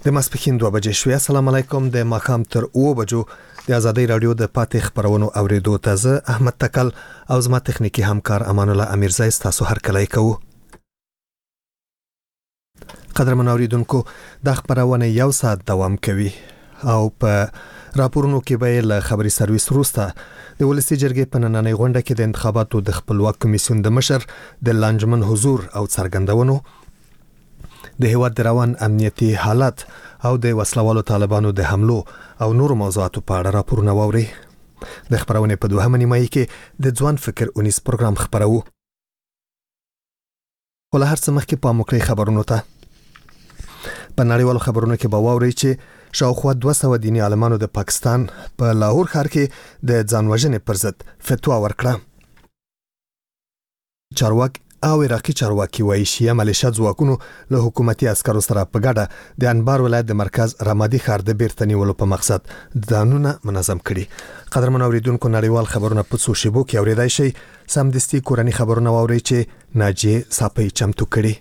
د ماسپښین 2 بجې شوې. السلام علیکم. د ماښام تر 2 بجو د ازادي رادیو د پاتې خبرونو اوریدو ته زه احمد تکل او زما تخنیکی همکار امان الله امیرزای تاسو هر کله کوو. قدرمن اوریدونکو د خبرونه یو ساعت دوام کوي او په راپورونو کې به له خبري سرویس وروسته د ولسی جرګې په نننۍ غونډه کې د انتخاباتو د خپلواک کمیسیون د مشر د لانجمن حضور او څرګندونو د هیواد د روان امنیتي حالت او د وسلوالو طالبانو د حملو او نور موضوعاتو په اړه راپورونه واوري. د خبرونه په دوهمه نیمایي کې د ځوان فکر 19 پروګرام خبرو. ول هر څه مخکې په موکلي خبرونو ته په نړیوالو خبرونو کې به واوري چې شاوخوا 200 دیني عالمانو د پاکستان په لاهور ښار کې د ځانوژنې پر ضد فتوا ورکړه. چارواکي او عراقي چارواکي وایي چې ملیشیا ځواکونو له حکومتي عسکرو سره په ګډه د انبار ولایت د مرکز رمادي ښار د بیرته نیولو په مقصد ځانونه منظم کړي. قدرمن اوریدونکو نړیوال خبرونه په څو شیبو کې اوریدای شي. سمدستي کورنی خبرونه واوري چې ناجیه صاپي چمتو کړي.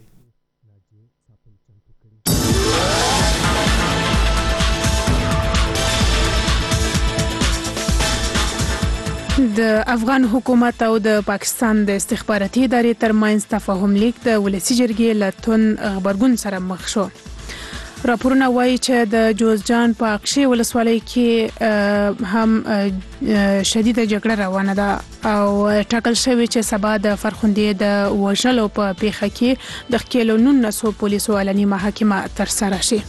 د افغان حکومت او د پاکستان د استخباراتي ادارې ترمنځ تفاهم لیک د ولسی جرګې له تون خبرګون سره مخ شو. راپورونه وایي چې د جوزجان په اقشي ولسوالۍ کې هم شدیده جګړه روانه ده او ټاکل شوی چې سبا د فرخندې د وژلو په پیښه کې د خکیلو 19 پولیسو علني محاکمه ترسره شي.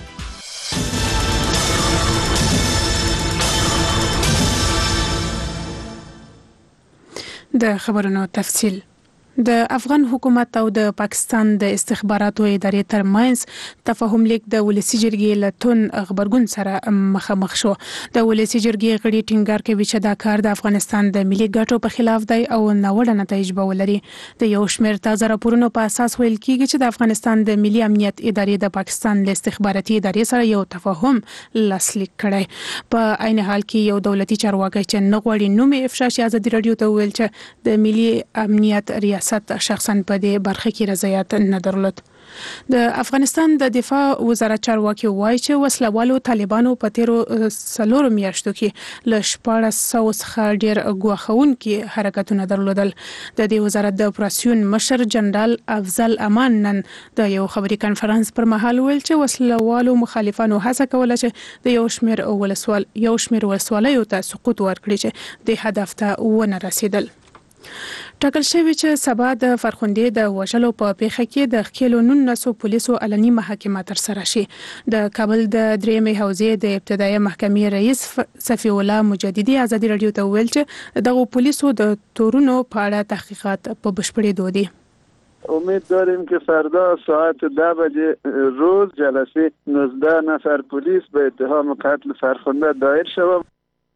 د خبرونو تفصیل. د افغان حکومت او د پاکستان د استخباراتو ادارې ترمنځ تفاهم لیک د ولسی جرګې له تون خبرګون سره مخامخ شو. د ولسی جرګې غړي ټینګار کوي چې دا کار د افغانستان د ملي ګټو په خلاف دی او ناوړه نتایج به ولري. د یو شمېر تازه راپورونو په اساس ویل کیږي چې د افغانستان د ملي امنیت ادارې د پاکستان له استخباراتي ادارې سره یو تفاهم لاسلیک کړی. په عین حال کې یو دولتي چارواکي چې نه غواړي نوم افشا شي ازادي رادیو ته ویل چې د ملي امنیت ریاست شخصا په دې برخه کې رضایت نه درلود. د افغانستان د دفاع وزارت چارواکي وایي چې وسلوالو طالبانو په تیرو 4 میاشتو کې له 1400 څخه ډیر غواخونکي حرکتونه درلودل. د دې وزارت د اپراسیون مشر جنرال افضل امان نن د یو خبري کانفرنس پر مهال ویل چې وسلوالو مخالفانو هڅه کوله چې د یو شمېر وسوالۍ ته سقوط ورکړي چې د هدف ته ونه رسیدل. ټاکل شوی چې سبا د فرخندې د وژلو په پیښه کې د خکیلو 19 پولیسو علني محاکمه ترسره شي. د کابل د درېمې حوزې د ابتدایي محکمې رئیس صفی الله مجددي ازادي رادیو ته ویل چې دغه پولیسو د تورونو په اړه تحقیقات په بشپړېدو دي. امید داریم که فردا ساعت 10 بجه روز جلسه 19 نفر پلیس به اتهام قتل فرخنده دایر شود.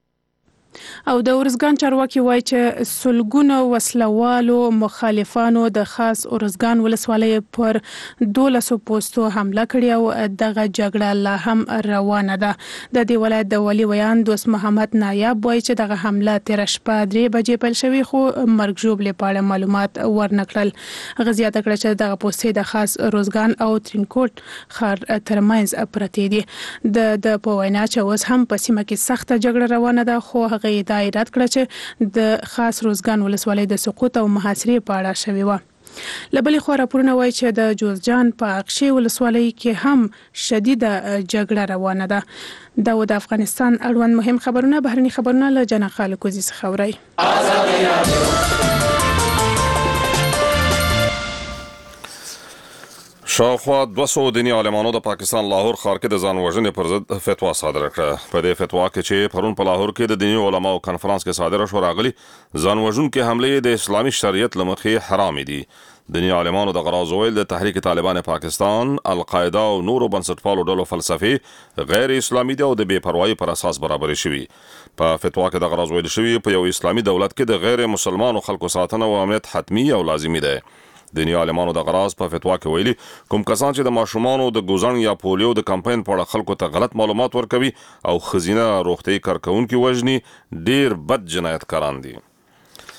او د ورزګان چارواکي وایي چې سلګونه وسلوالو مخالفانو د خاص ورزګان ولسوالۍ پر 12 پوسټو حمله کړې او دغه جګړه لا هم روانه ده. د دې ولایت د والي ویان دوست محمد نایب وایي چې دغه حمله تیر شپه 3 بجې پیل شوې خو مرګ ژوبلې په اړه معلومات ورنکړل. غزیات کړه چې دغه پوسټې د خاص ورزګان او ترینکوټ ښار ترمنځ پرتې دي. د په وینا چې اوس هم په سیمه کې سخت جګړه روانه ده خو هغه دا ایراد کړ چې د خاص روزګان ولسوالۍ د سقوط او محاصرې په اړه شوی و. لبلې خو راپورونه وایي چې د جوزجان په اقشي ولسوالۍ کې هم شدیده جګړه روانه ده. دا د افغانستان اړوند مهم خبرونه. بهرني خبرونه له جنا خالقوزي څخه اورئ. شاوخوا 200 دیني عالمانو د پاکستان لاهور ښار کې د ځان وژنې پر ضد فتوا صادره کړه. په دې فتوا کې چې پرون په لاهور کې د دیني علماو کانفرنس کې صادره شو راغلي ځان وژونکي حملې د اسلامي شریعت لمخې حرام دي. دیني عالمانو د غراض ویل د تحریک طالبان پاکستان، القاعده او نورو بنسټپالو ډلو فلسفي غیر اسلامي دي او د بے پروايي پر اساس برابر شوي. په فتوا کې د غراض ویل شوی په یو اسلامي دولت کې د غیر مسلمانو خلکو ساتنه او امنیت حتمی او لازمي ده. دیني عالمانو د غراض په فتوا کې ویلي کوم کسان چې د ماشومانو د ګوزن یا پولیو د کمپاین په اړه خلکو ته غلط معلومات ورکوي او خزینه روغتي کارکونکو وژني ډیر بد جنایتکاران دي.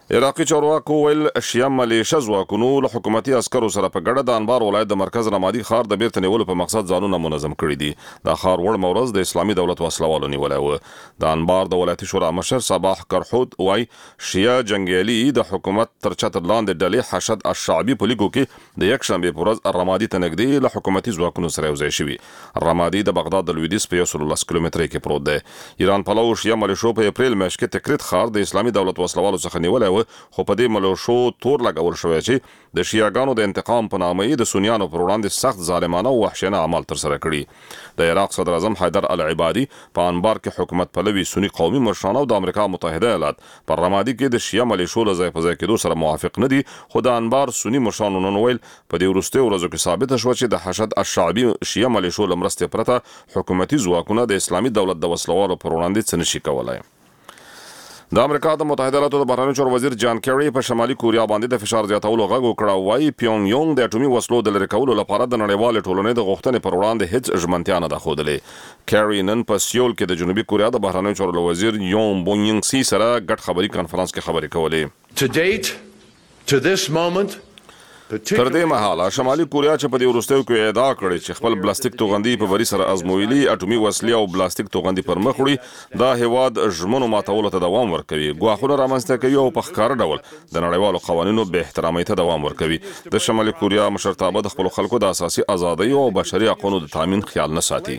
عراقي چارواکو ویل شیعه ملیشه ځواکونو له حکومتي عسکرو سره په ګډه د انبار ولایت د مرکز رمادي ښار د بیرته نیولو په مقصد ځانونه منظم کړي دي. دا ښار وړ مورز د اسلامي دولت وسلوالو نیولی و. د انبار د ولایتي شورا مشر صباح کرحود وای شیعه جنګیالي د حکومت تر چتر لاندې ډلې حشد الشعبي په لیګو کې د یکشنبه په ورځ رمادي ته نږدې له حکومتي ځواکونو سره یوځای شوي. رمادي د بغداد د لویدیځ په 110 کیلومترۍ کې پروت دی. ایران پلو شیعه ملیشو په اپریل میاشت کې تکریت ښار د اسلامي دولت وسلوالو څخه نیولی و، خو په دې ملیشو تور لګول شوی چې د شیعاګانو د انتقام په نامه د سنیانو پر وړاندې سخت ظالمانه او وحشیانه عمل ترسره کړي. د عراق صدر اعظم حیدر العبادي په انبار کې حکومت پلوي سنی قومي مشران او د امریکا متحده ایالات پر رمادي کې د شیعه ملیشو له ځای په ځای کېدو سره موافق نه دي، خو د انبار سنی مشرانو نن ویل په دې وروستیو ورځو کې ثابته شوه چې د حشد الشعبي شیعه ملیشو له مرستې پرته حکومتي ځواکونه د اسلامي دولت د وسلوالو پر وړاندې څه نشي کولی. د امریکا د متحده ایالاتو د بهرنیو چارو وزیر جان کیری په شمالي کوریا باندې د فشار زیاتولو غږ وکړ. وایي پیونګ یونګ د اټومي وسلو د لرې کولو لپاره د نړیوالې ټولنې د غوښتنې پر وړاندې هیڅ ژمنتیا نه ده ښودلې. کیری نن په سیول کې د جنوبي کوریا د بهرنیو چارو وزیر یون بونینګ سی سره ګډ خبري کانفرنس کې خبرې کولې. To date, to this moment, تر دې مهاله شمالي کوریا چې په دې وروستیو کې ادعا کړې چې خپل پلاستیک توغندي په بری سره ازمویلي اټومي وسلې او پلاستیک توغندي پر مخ وړي، دا هیواد ژمنو ماتولو ته دوام ورکوي، ګواښونه رامنځته کوي او په ښکاره ډول د نړیوالو قوانینو بې احترامۍ ته دوام ورکوي. د شمالي کوریا مشرتابه د خپلو خلکو د اساسي ازادۍ او بشري حقوقو د تامین خیال نه ساتي.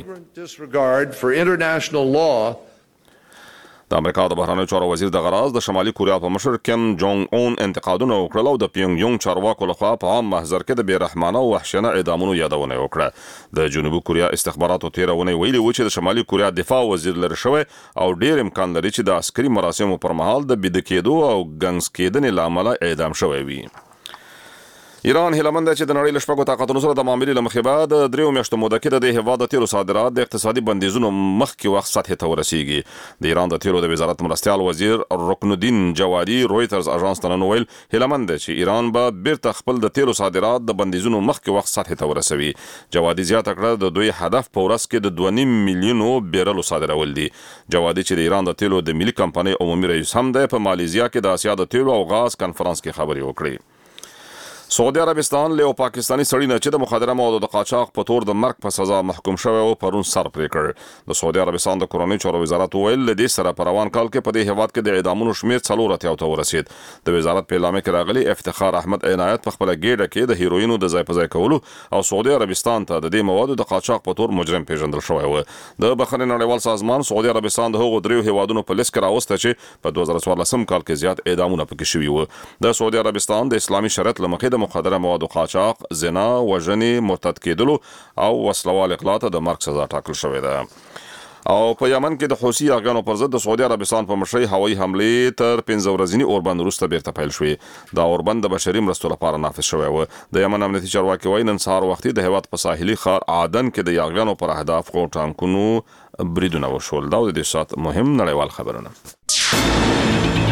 د امریکا د بهرنیو چارو وزیر د غراز د شمالي کوریا په مشر کیم جونګ اون انتقادونه وکړل او د پیونګ یونګ چارواکو لخوا په عام محضر کې د بیرحمانه او وحشیانه اعدامونو یادونه وکړه. د جنوبي کوریا استخباراتو تیرونه ویلي و چې د شمالي کوریا دفاع وزیر لري شوی او ډیر امکان لري چې د عسکري مراسمو پر مهال د بيد کېدو او ګنګس کېدنې لامل اعدام شوی وي. ایران هیلمند چې د نړۍ له شپږو طاقتونو سره د معاملې له مخې بعد د 3 میاشتو موده کې د هیواد د تیلو صادرات د اقتصادي بندیزونو مخکې وخت سطح ته ورسیږي. د ایران د تیلو د وزارت مرستیال وزیر رکن الدین جوادي رويټرز اژانس ته نن ویل هیلمند چې ایران به بیرته خپل د تیلو صادرات د بندیزونو مخکې وخت سطح ته ورسوي. جوادي زیاته کړه د دوی هدف په ورځ کې د 2.5 میلیونو بیرلو صادرول دي. جوادي چې د ایران د تیلو د ملي کمپنۍ عمومي رئیس هم دی، په مالیزیا کې د اسیا د تیلو او غاز کانفرنس کې خبرې وکړې. سعودي عربستان له پاکستانی سړی نه چې د مخدره موادو د قاچاق په تور د مرګ په سزا محکوم شوی او پرون سر پرې کړ. د سعودي عربستان د کورنۍ چارو وزارت ویل له دې سره په روان کال کې په دې هیواد کې د اعدامونو شمیر 4 ته ورسید. د وزارت په اعلامیه کې راغلي افتخار احمد عنایت په خپل ګېډه کې د هیروینو د ځای په ځای کولو او سعودي عربستان ته د دې موادو د قاچاق په تور مجرم پیژندل شوی و. د بخښنې نړیوال سازمان سعودي عربستان د هغو 3 هیوادونو په لیست کې راوسته چې په 2014 کال کې زیات اعدامونه پکې شوي و. د سعودي عربستان د اسلامي شریعت له مخې د مخدره موادو قاچاق، زنا، وژنې، مرتد کېدلو او وسلوال اقلاع ته د مرګ سزا ټاکل شوې ده. او په یمن کې د حوثي یرغلونو پر ضد د سعودي عربستان په مشرۍ هوایي حملې تر 15 ورځې اوربند وروسته بیرته پیل شوې. دا اوربند د بشري مرستو لپاره نافذ شوی و. د یمن امنیتي چارواکي وایي نن سهار وختي د هیواد په ساحلي ښار عدن کې د یرغلونو پر اهداف خو ټانکونو بریدونه وشول. دا د دې سات مهم نړیوال خبرونه.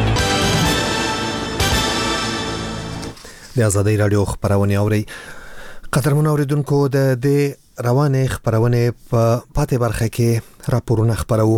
د آزادۍ رادیو خبرونه اوري. قدرمن اوریدونکو د دې روانه خبرونه په پاتې برخه کې راپورونه خبرو.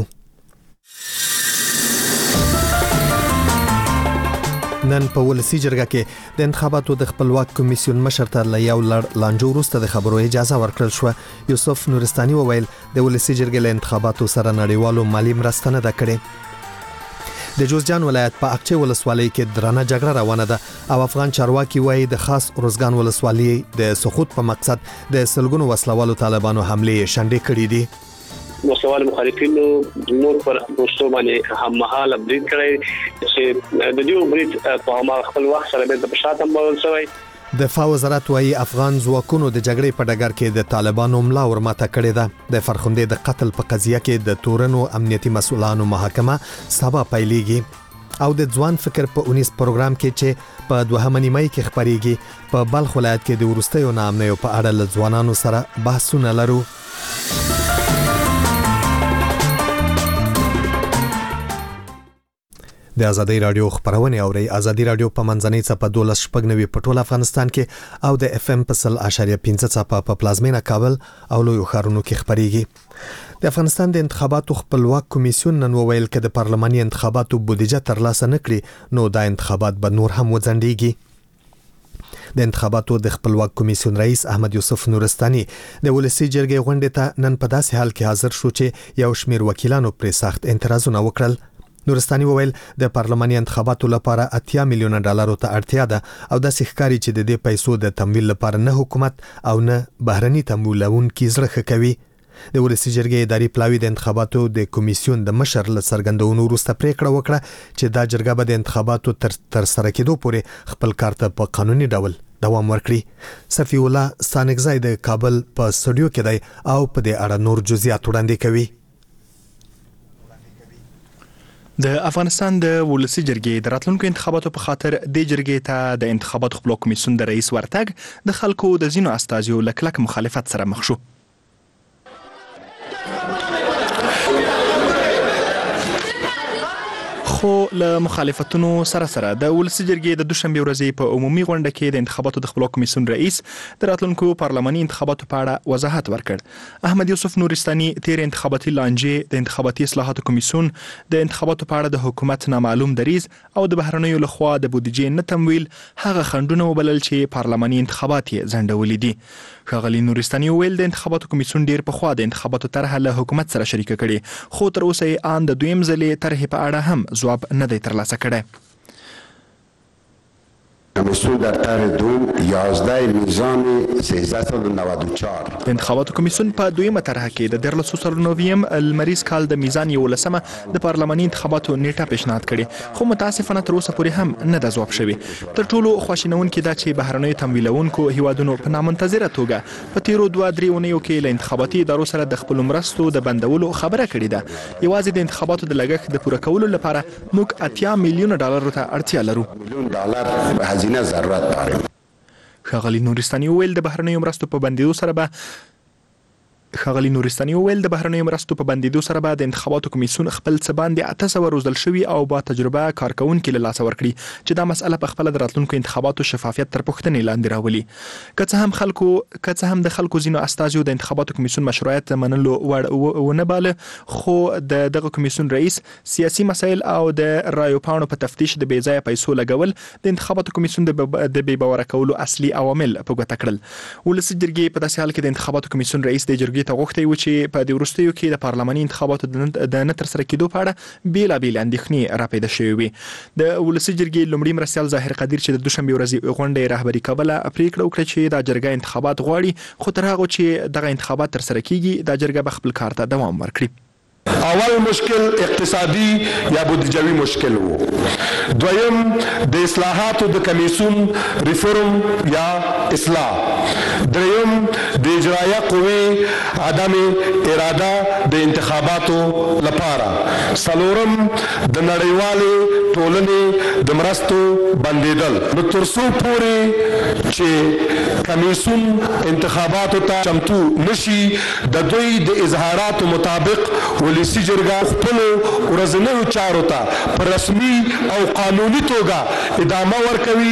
نن په ولسی جرګه کې د انتخاباتو د خپلواک کمیسیون مشر ته له یو لانجو وروسته د خبرو اجازه ورکړل شو. یوسف نورستاني وویل د ولسی جرګې له انتخاباتو سره نړیوالو مالی مرسته نه ده کړې. د جوزجان ولایت په اقچه ولسوالۍ کې درانه جګړه روانه ده او افغان چارواکي وایي د خاص روزګان ولسوالۍ د سقوط په مقصد د سلګونو وسلوالو طالبانو حمله شنډې کړې دي. وسلوال مخالفینو نور پر پوسټو باندې هم مهاله برید کړی چې د دې برید په هغه خپل وخت سره د شاتم بول شوی. دفاع وزارت وايي افغان ځواکونو د جګړې په ډګر کې د طالبانو ملا ورماته کړې ده. د فرخندې د قتل په قضیه کې د تورنو امنیتي مسؤلانو محاکمه سبا پیلېږي او د ځوان فکر په 19 پروګرام کې چې په 2 مې کې خبريږي په بلخ ولایت کې د ورستیو نامنیو په اړه له ځوانانو سره بحثونه لرو. د ازادي رادیو خبرونه اوري. ازادي رادیو په منځنۍ صفه 12.9 په ټول افغانستان کې او د اف ام په 0.5 صفه په پلازمینه کابل او لوی ښارونو کې خبريږي. د افغانستان د انتخاباتو خپلواک کمیسیون نن وویل چې د پارلماني انتخاباتو بودیجه ترلاسه نکړي نو دا انتخابات به نور هم وځنډيږي. د انتخاباتو د خپلواک کمیسیون رئیس احمد یوسف نورستاني د ولسی جرګې غونډې ته نن په داسې حال کې حاضر شو چې یو شمېر وکیلانو پر سخت اعتراضونه وکړل. نورستاني وویل د پارلماني انتخاباتو لپاره 80 میلیونه ډالر ته اړتیا ده او د ښکاری چې د دې پیسو د تمویل لپاره نه حکومت او نه بهرني تمویلونکي زړه کوي. د ولسی جرګې اداري پلاوی د انتخاباتو د کمیسیون د مشر له څرګندونو وروسته پریکړه وکړه چې دا جرګه به د انتخاباتو تر سره کېدو پورې خپل کار ته په قانوني ډول دوام ورکړي. صفی الله ستانګزای د کابل په سټوډیو کې دی او په دې اړه نور جزئیات وړاندې کوي. د افغانستان د ولسی جرګې د راتلونکو انتخاباتو په خاطر د جرګې ته د انتخاباتو خپلواک کمیسیون د رئیس ورتګ د خلکو د ځینو استازیو له کلک مخالفت سره مخ شو. خو له مخالفتونو سره د ولسی جرګې د دوشنبه ورځې په عمومي غونډه کې د انتخاباتو د خپلواک کمیسیون رئیس د راتلونکو پارلماني انتخاباتو په اړه وضاحت ورکړ. احمد یوسف نورستاني تیر انتخاباتي لانجې د انتخاباتي اصلاحاتو کمیسیون د انتخاباتو په اړه د حکومت نامعلوم دریز او د بهرنیو لخوا د بودیجې نه تمویل هغه خنډونه وبلل چې پارلماني انتخابات یې ځنډولي دي. ښاغلي نورستاني ویل د انتخاباتو کمیسیون ډیر پخوا د انتخاباتو طرحه له حکومت سره شریک کړي خو تر اوسه یې ان د دویم ځلې طرحې په اړه هم جواب نه دی ترلاسه کړی. کمیسیون در طرح دوم 11 میزان 1394 د انتخاباتو کمیسیون په دویمه طرحه کې د 1399 المریز کال د میزان 11 د پارلماني انتخاباتو نیټه پیشنهاد کړي خو متاسفانه تر اوسه پورې هم نه د جواب شوی. تر ټولو خواشینونکې دا چې بهرنیو تمویلونکو هیوادونو په نامنتظره توګه په تیرو 2-3 اونیو کې له انتخاباتي ادارو سره د خپل مرستو د بندولو خبره کړې ده. یوازې د انتخاباتو د لګښت د پوره کولو لپاره موږ 80 میلیونه ډالر ته اړتیا لرو. ضرورت داریم. ښاغلي نورستاني ویل د بهرنیو مرستو په بندیدو سره به د انتخاباتو کمیسیون خپل څه باندې 800 روزل شوي او با تجربه کارکونکو له لاسه ورکړي چې دا مسأله په خپل د راتلونکو انتخاباتو شفافیت تر پوښتنې لاندې راولي. که څه هم د خلکو ځینو استازیو د انتخاباتو کمیسیون مشروعیت منلو وړ ونه باله خو دغه کمیسیون رئیس سیاسي مسایل او د رایو پاڼو په تفتیش د بې ځایه پیسو لګول د انتخاباتو کمیسیون د بې باوره کولو اصلي عوامل په ګوته کړل. ولسی جرګې په داسې حال کې د انتخاباتو کمیسیون رئیس د جرګې ته غوښتي و چې په دې وروستیو کې د پارلماني انتخاباتو د نه ترسره کېدو په اړه بیلابېل اندېښنې راپیدا شوې وي. د ولسی جرګې لومړي مرستیال ظاهر قدیر چې د دوشنبه ورځې غونډې رهبري کوله پریکړه وکړه چې دا جرګه انتخابات غواړي خو تر هغه چې دغه انتخابات ترسره کیږي دا جرګه به خپل کار ته دوام ورکړي. اول مشکل اقتصادي یا بودجوي مشکل وو. دویم د اصلاحاتو د کمیسیون ریفورم یا اصلاح. دریم د اجرایه قوې عدم اراده د انتخاباتو لپاره. څلورم د نړیوالې ټولنې د مرستو بندیدل. نو تر څو پورې چې کمیسیون انتخاباتو ته چمتو نشي د دوی د اظهاراتو مطابق ولسی جرګه خپل ورځنیو چارو ته په رسمي او قانوني توګه ادامه ورکوي.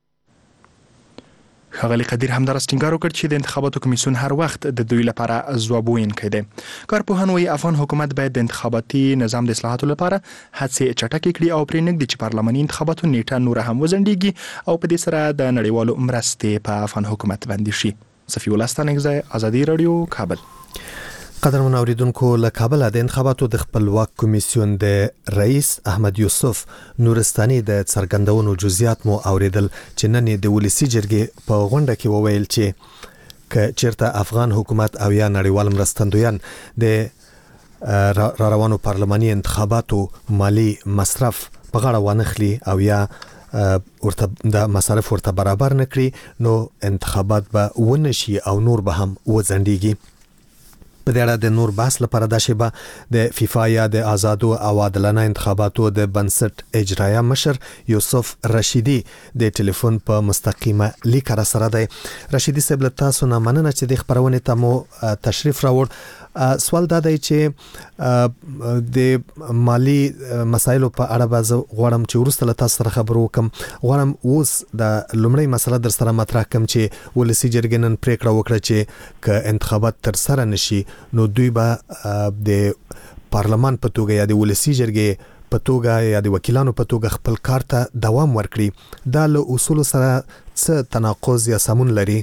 ښاغلي قدیر همداراز ټینګار وکړ چې د انتخاباتو کمیسیون هر وخت د دوی لپاره ځواب ویونکی دی. کارپوهان وايي افغان حکومت باید د انتخاباتي نظام د اصلاحاتو لپاره هڅې چټکې کړي او پرې نږدې چې پارلماني انتخاباتو نیټه نور هم وځنډیږي او په دې سره د نړیوالو مرستې په افغان حکومت باندې شي. صفی الله ستانګزای، ازادي رادیو، کابل. قدرمن اوریدونکو له کابل د انتخاباتو د خپلواک کمیسیون د رئیس احمد یوسف نورستاني د څرګندونو جزئیات مو اوریدل چې نن د ولسی جرګې په غونډه کې وویل چې چیرته افغان حکومت او یا نړیوال مرستندویان د روانو پارلماني انتخاباتو مالی مصرف په غاړه وانخلي او یا ورته د مصارف ورته برابر نکړي نو انتخابات به ونشي او نور به هم وځنډيږي. په دې اړه د نور بحث لپاره د شیبه د فیفا یا د آزادو او عادلانه انتخاباتو د بنسټ اجرایه مشر یوسف رشیدي د ټلیفون په مستقیمه لیک را سره دی. رشیدي صاحب له تاسو نه مننه چې د خبرونه ته مو تشریف راوړ سوال دا دی چې د مالی مسایلو په اړه به زه غواړم چې وروسته له تاسو سره خبرو وکم. غواړم اوس د لومړۍ مسله در سره مطرح کړم چې ولسي جرګې نن پریکړه وکړه چې که انتخابات تر سره نشي نو دوی به د پارلمان په توګه یا د ولسي جرګې په توګه یا د وکیلانو په توګه خپل کار ته دوام ورکړي. دا له اصولو سره څه تناقض یا سمون لري؟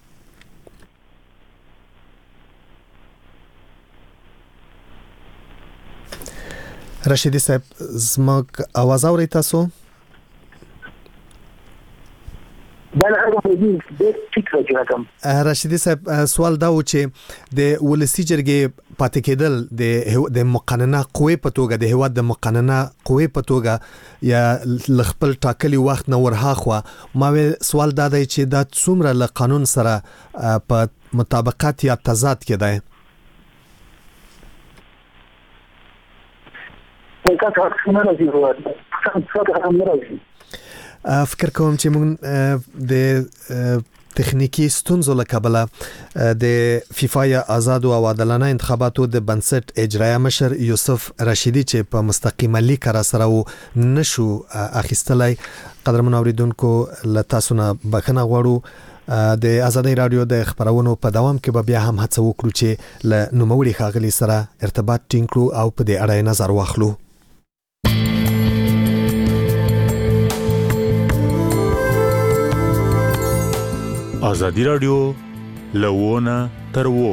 رشیدی صاحب زموږ आवाज اورئ تاسو؟ رشیدی صاحب سوال دا و چې د ولسي جرګې پاتې کېدل د مقننه قوې په توګه د هیواد د مقننه قوې په توګه یا خپل ټاکلي وخت نه ورهاخوا ما سوال دا دی چې دا څومره له قانون سره په مطابقت یا تضاد کې دی؟ فکر کوم چې موږ د تخنیکی ستونزو له کبله د فیفا یا آزاد او عادلانه انتخاباتو د بنسټ اجرایه مشر یوسف رشیدی چې په مستقیمه لیک را سره و نشو اخیستلای. قدرمن اوریدونکو له تاسو نه بخښنه غواړو. د آزادۍ رادیو د خبرونو په دوام کې به بیا هم هڅه وکړو چې له نوموړي ښاغلي سره ارتباط ټینګ کړو او په دې اړه نظر واخلو. آزادی رادیو لوونه تر وو.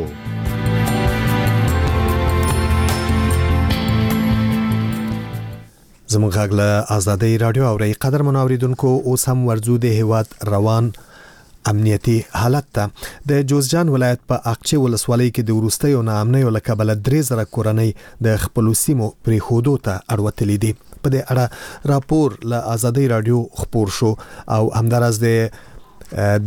زموږ غږ له آزادۍ رادیو اورئ. قدرمن اوریدونکو اوس هم ورځو د هیواد روان امنیتي حالت ته. د جوزجان ولایت په اقچې ولسوالۍ کې د وروستیو ناامنیو له کبله 3000 کورنۍ د خپلو سیمو پرېښودو ته اړوتلې دي. په دې اړه راپور له آزادۍ رادیو خپور شو او همداراز د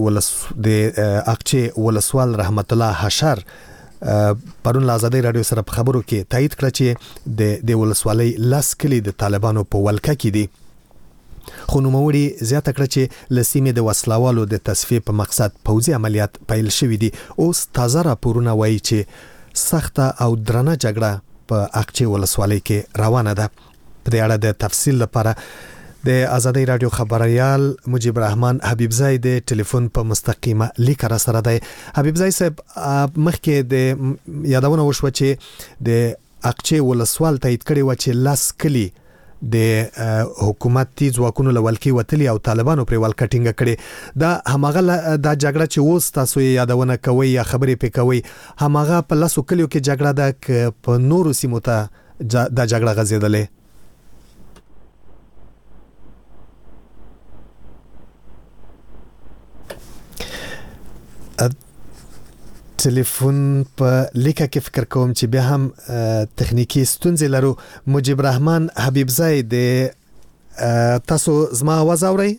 اقچې ولسوال رحمت الله حشر پرون له آزادۍ رادیو سره په خبرو کې تایید کړ چې د ولسوالۍ لاس کلی د طالبانو په ولکه کې دي. خو نوموړي زیاته کړه چې له سیمې د وسلوالو د تصفیې په مقصد پوځي عملیات پیل شوي دي. اوس تازه راپورونه وایي چې سخته او درنه جګړه په اقچې ولسوالۍ کې روانه ده. په دې اړه د تفصیل لپاره د آزادۍ رادیو خبريال مجيب الرحمن حبیبزای د ټلیفون په مستقیمه لیک را سره دی. حبیبزای صاحب مخکې د یادونه وشو چې د اقچې ولسوال تایید کړي و چې لاس کلی د حکومتي ځواکونو لولکي وتلی او طالبانو پر ولکټینګ کړي. دا همغه د جګړه چې اوس تاسو یادونه کوي یا خبرې پې کوي همغه په لاسو کلیو کې جګړه ده په نورو سیمو ته د جګړه غځېدلې؟ ټلیفون په لیکه کې فکر کوم چې بیا هم تخنیکی ستونزې لرو. مجيب الرحمن حبیبزای د تاسو زما आवाज اورئ؟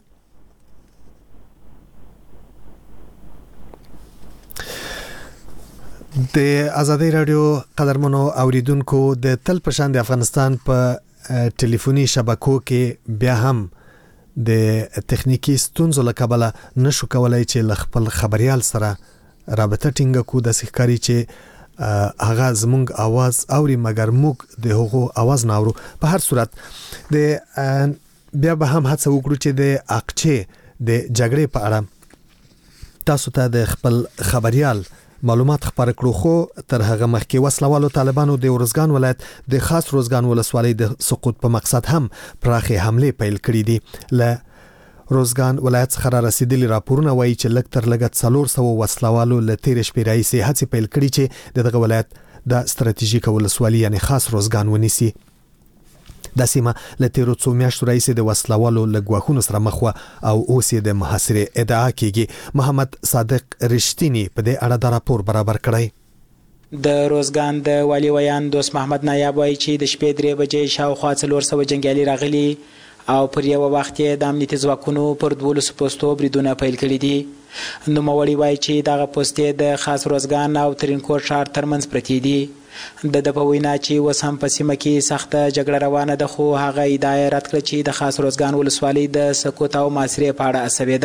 د آزادۍ رادیو قدرمنو اوریدونکو د تل پشان د افغانستان په ټلیفوني شبکو کې بیا هم د تخنیکی ستونزو له کبله نشو کولای چې خپل خبريال سره رابطه ټینګه کو. د ښکاری چې هغه زمونږ आवाज اوري مګر موږ د هغو आवाज نه اورو. په هر صورت د بیا به هم هڅه وکړو چې د اقچې د جګړې په اړه تاسو ته د خپل خبريال معلومات خبر کړو. خو تر هغه مخکې وسلوالو طالبانو د ورزګان ولایت د خاص روزګان ولسوالۍ د سقوط په مقصد هم پراخه حمله پیل کړې دي. له روزګان ولایت څخه رسیدلي راپورونه وایي چې لږ تر لږه 400 وسلوالو له تیر شپې راهیسې هڅې پیل کړي چې دغه ولایت د ستراتیژیک ولسوالۍ یعنی خاص روزګان ونیسي. د سیمه له تیرو څو میاشتو راهیسې د وسلوالو له ګواښونو سره مخ وه او اوس یې د محاصرې ادعا کیږي. محمد صادق رښتینی په دې اړه د راپور برابر کړی. د روزګان د والی ویان دوست محمد نایاب وایي چې د شپې 3 بجې شاوخوا 400 جنګیالي راغلي او پر یو وخت د امنیتي ځواکونو پر 12 پوسټو بریدونه پیل کړي دي. نوموړي وایي چې دغه پوسټې د خاص روزګان او ترینکوټ ښار ترمنځ پرتې دي. د په وینا چې اوس هم په سیمه کې سخته جګړه روانه ده، خو هغه ادعا رد کړه چې د خاص روزګان ولسوالۍ د سقوط او محاصرې په اړه عصبي ده.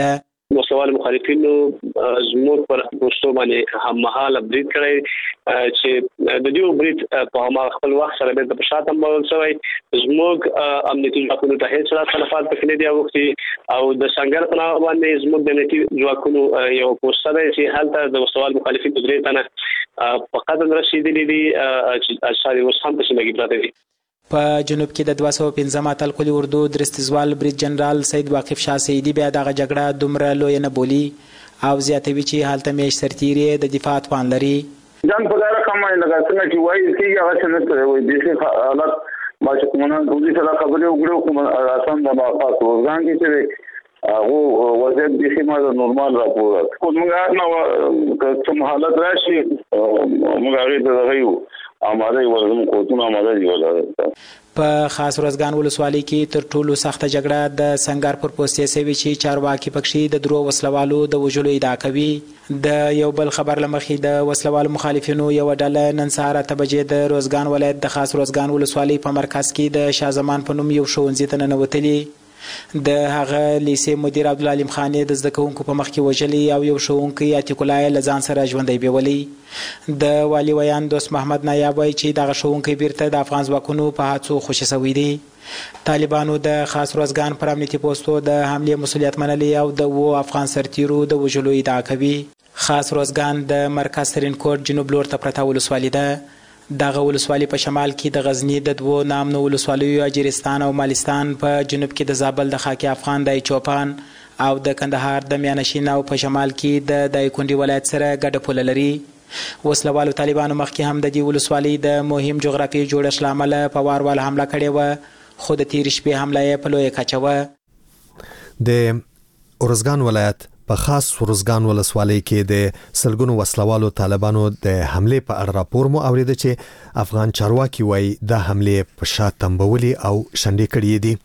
مسلمان مخالفینو زموږ پر پوسټو باندې هم مهال برید کړی چې د دې برید په هغه خپل وخت سره د پښاتم مول شوی زموږ امنیتي ځواکونو ته هیڅ خلافات پکې نه دی اوختي او د څنګه په باندې زموږ د امنیتي ځواکونو یو پوسټ ده چې حالت د مسلمان مخالفینو درې تنه فقط رسیدلي دي چې اشاري اوس هم په سیمه کې پراته دي. په جنوب کې د 215 اتل کلی اردو درستیزوال برید جنرال سید واقف شاه سیدی بیا دغه جګړه دومره لوی نه بولی او زیاتوي چې حالت میش سرتیری د دفاع توان لري. ځان په لاره کومه لګا څنګه چې وایي چې هغه څنګه ته وایي د څه حالت ما چې کومه د دې سره خبرې وکړو کوم آسان د مافات ورغان کې چې هغه وضعیت د سیمه د نورمال راپور کومه نو کوم حالت راشي موږ هغه ته غوښیو اماده ورزم کوتونه اماده دی ولا په خاص ورځګان ولسوالۍ کې تر ټولو سخته جګړه د سنگار پر پوستې سوي چې چارواکي پکښې د درو وسلوالو د وژلو ادعا کوي. د یو بل خبر لمخې د وسلوالو مخالفینو یو ډله نن سهار 8 بجې د روزګان ولایت د خاص ورځګان ولسوالۍ په مرکز کې د شاه زمان په نوم یو ښوونځي ته ننوتلي. د هغه لیسې مدیر عبدالعلیم خان د زده کوونکو په مخ کې وژلی او یو ښوونکی عتیق الله له ځان سره ژوندی بیولی. د والي ویان دوست محمد نایاب وایي چې دغه ښوونکی بیرته د افغان ځواکونو په هڅو خوشي شوی دی. طالبانو د خاص ورځګان پر امنیتي پوسټو د حملې مسؤلیت منلی او د افغان سرتیرو د وژلو ادعا کوي. خاص ورځګان د مرکز ترین کوټ جنوب لور ته پرته ولسوالي ده. دغه ولسوالي په شمال کې د غزنی د دوو نامنو ولسوالیو اجرستان او مالستان، په جنوب کې د زابل د خاکی افغان د چوپان او د کندهار د میانشین او په شمال کې د دایکنډي ولایت سره ګډه پوله لري. وسلوالو طالبانو مخکې هم د دې ولسوالۍ د مهم جغرافي جوړښت له امله په وار حمله کړې وه، خو د تېرې شپې حمله یې په لویه کچه وه. د ارزګان ولایت په خاص ورزګان ولسوالۍ کې د سلګونو وسلوالو طالبانو د حمله په اړه راپور مو اوریده چې افغان چارواکي وایي د حمله په شا تنبولي او شنډې کړې دي.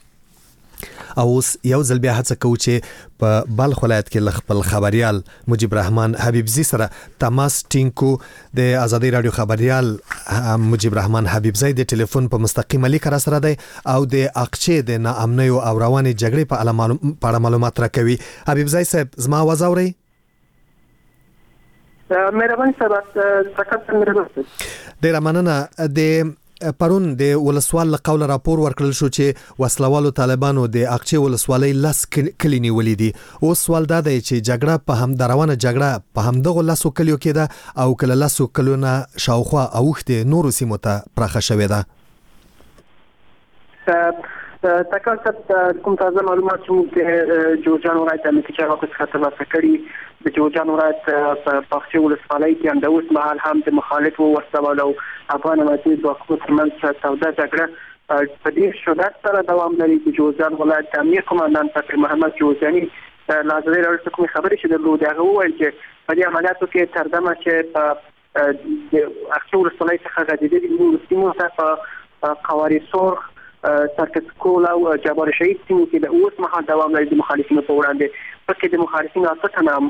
او اوس یو ځل بیا هڅه کوو چې په بلخ ولایت کې خپل خبريال مجيب رحمان حبيبزي سره تماس ټینګو. د ازادي رادیو خبريال مجيب رحمان حبيبزي د ټلیفون په مستقیم لیک را سره دی او د اقچې د ناامنۍ او روانې جګړې په اړه معلومات راکوي. حبيبزي صاحب زما आवाज اوري؟ مهرباني صاحب تاسو مهرباني. ډیر مننه. د پرون د ولسوال له قوله راپور ورکړل شو چې وسلوالو طالبانو د اقچې ولسوالۍ لاس کلی نیولې دي. اوس سوال دا دی چې جګړه په هم روانه جګړه په هم دغه لاسو کلیو کې ده او کله لاسو کلونه شاوخوا اوخته نورو سیمو ته پراخه شوې ده. تاسو کوم تازه معلومات چې جوړجان ولایت د امریکا چارواکو څخه ترلاسه کړي د جوړجان ولایت په پخښې ولسوالۍ کې هم د اوس مهال هم د مخالفو وسلوالو افغان امنیتي ځواکونو ترمنځ توده جګړه په ډېر شدت سره دوام لري. د جوړجان ولایت د امنیه قوماندان فقیر محمد جوزجاني له ازادي راډیو څخه خبرې چې درلودې هغه وویل چې په دې عملیاتو کې تر دمه چې د اقچې ولسوالۍ څخه غځېدلي نورو سیمو ته په قوارې سرخ سرکټکول او جبار شهید سیمو کې د اوس مهال دوام لري. د مخالفینو په وړاندې پکې د مخالفینو اته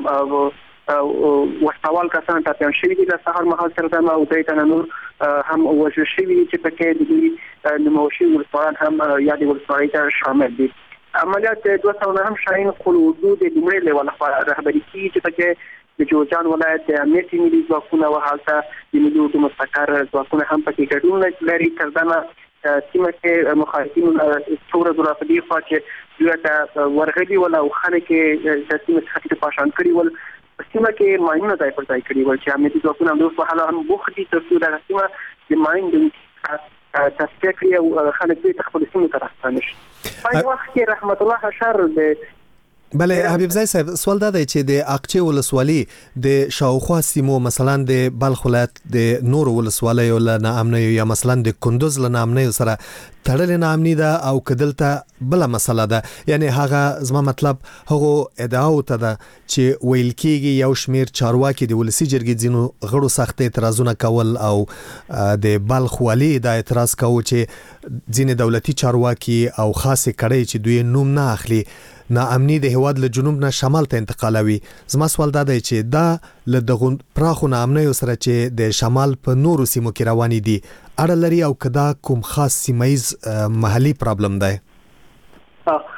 تنه وسوال کسان ټاپیان شوي دي. د سهار مهال تر دمه او دوی تنه نور هم وژل شوي چې پکې د دې نوموشي ولسوالان هم یا د ولسوالۍ ته شامل دي. عملیات 209 هم شاهین قل وجود د لومړي لیول رهبري کوي چې پکې د جوړجان ولایت د امنیتي ملي ځواکونه او حالته د ملي ارادو مستقر ځواکونه هم پکې ګډون لري. تر دمه سیمه کې مخالفین څوره ضرورت دی خو چې دوی ته ورغلي ولا او خلک د سیمه څخه د پاشان کړی ول سیمه کې ماینونه ځای پر ځای کړی ول چې امنیتي ځواکونه هم په حال هم بوختي تر څو د سیمه د ماین د تصفیه کړی او خلک دې خپل سیمه ته راستانه شي. په وخت کې رحمت الله حشر د بله حبیبزی صاحب سوال دا دی چې د اقچې ولسوالۍ د شاوخوا سیمو مثلا د بلخ ولایت د نور ولسوالیو له ناامنۍ یا مثلا د کندوز له ناامنۍ سره تړلې ناامنۍ ده او کدلته بل مسله ده. یعنی هغه زما مطلب هغه ادعاو ته ده چې ویل کېږي یو شمیر چارواکي د ولسی جرګې ځینو غړو سخت اعتراضونه کول او د بلخ والی دا اعتراض کوي چې ځینې دولتي چارواکي او خاصه کړي چې دوی نوم نه اخلي ناامني د هواد له جنوب نه شمال ته انتقالوي. زما سوال دا دی چې دا له دغه پراخو ناامنۍ سره چې د شمال په نورو سیمو کې رواني دي اړه لري او کدا کوم خاص سیمایز محلي پرابلم دی؟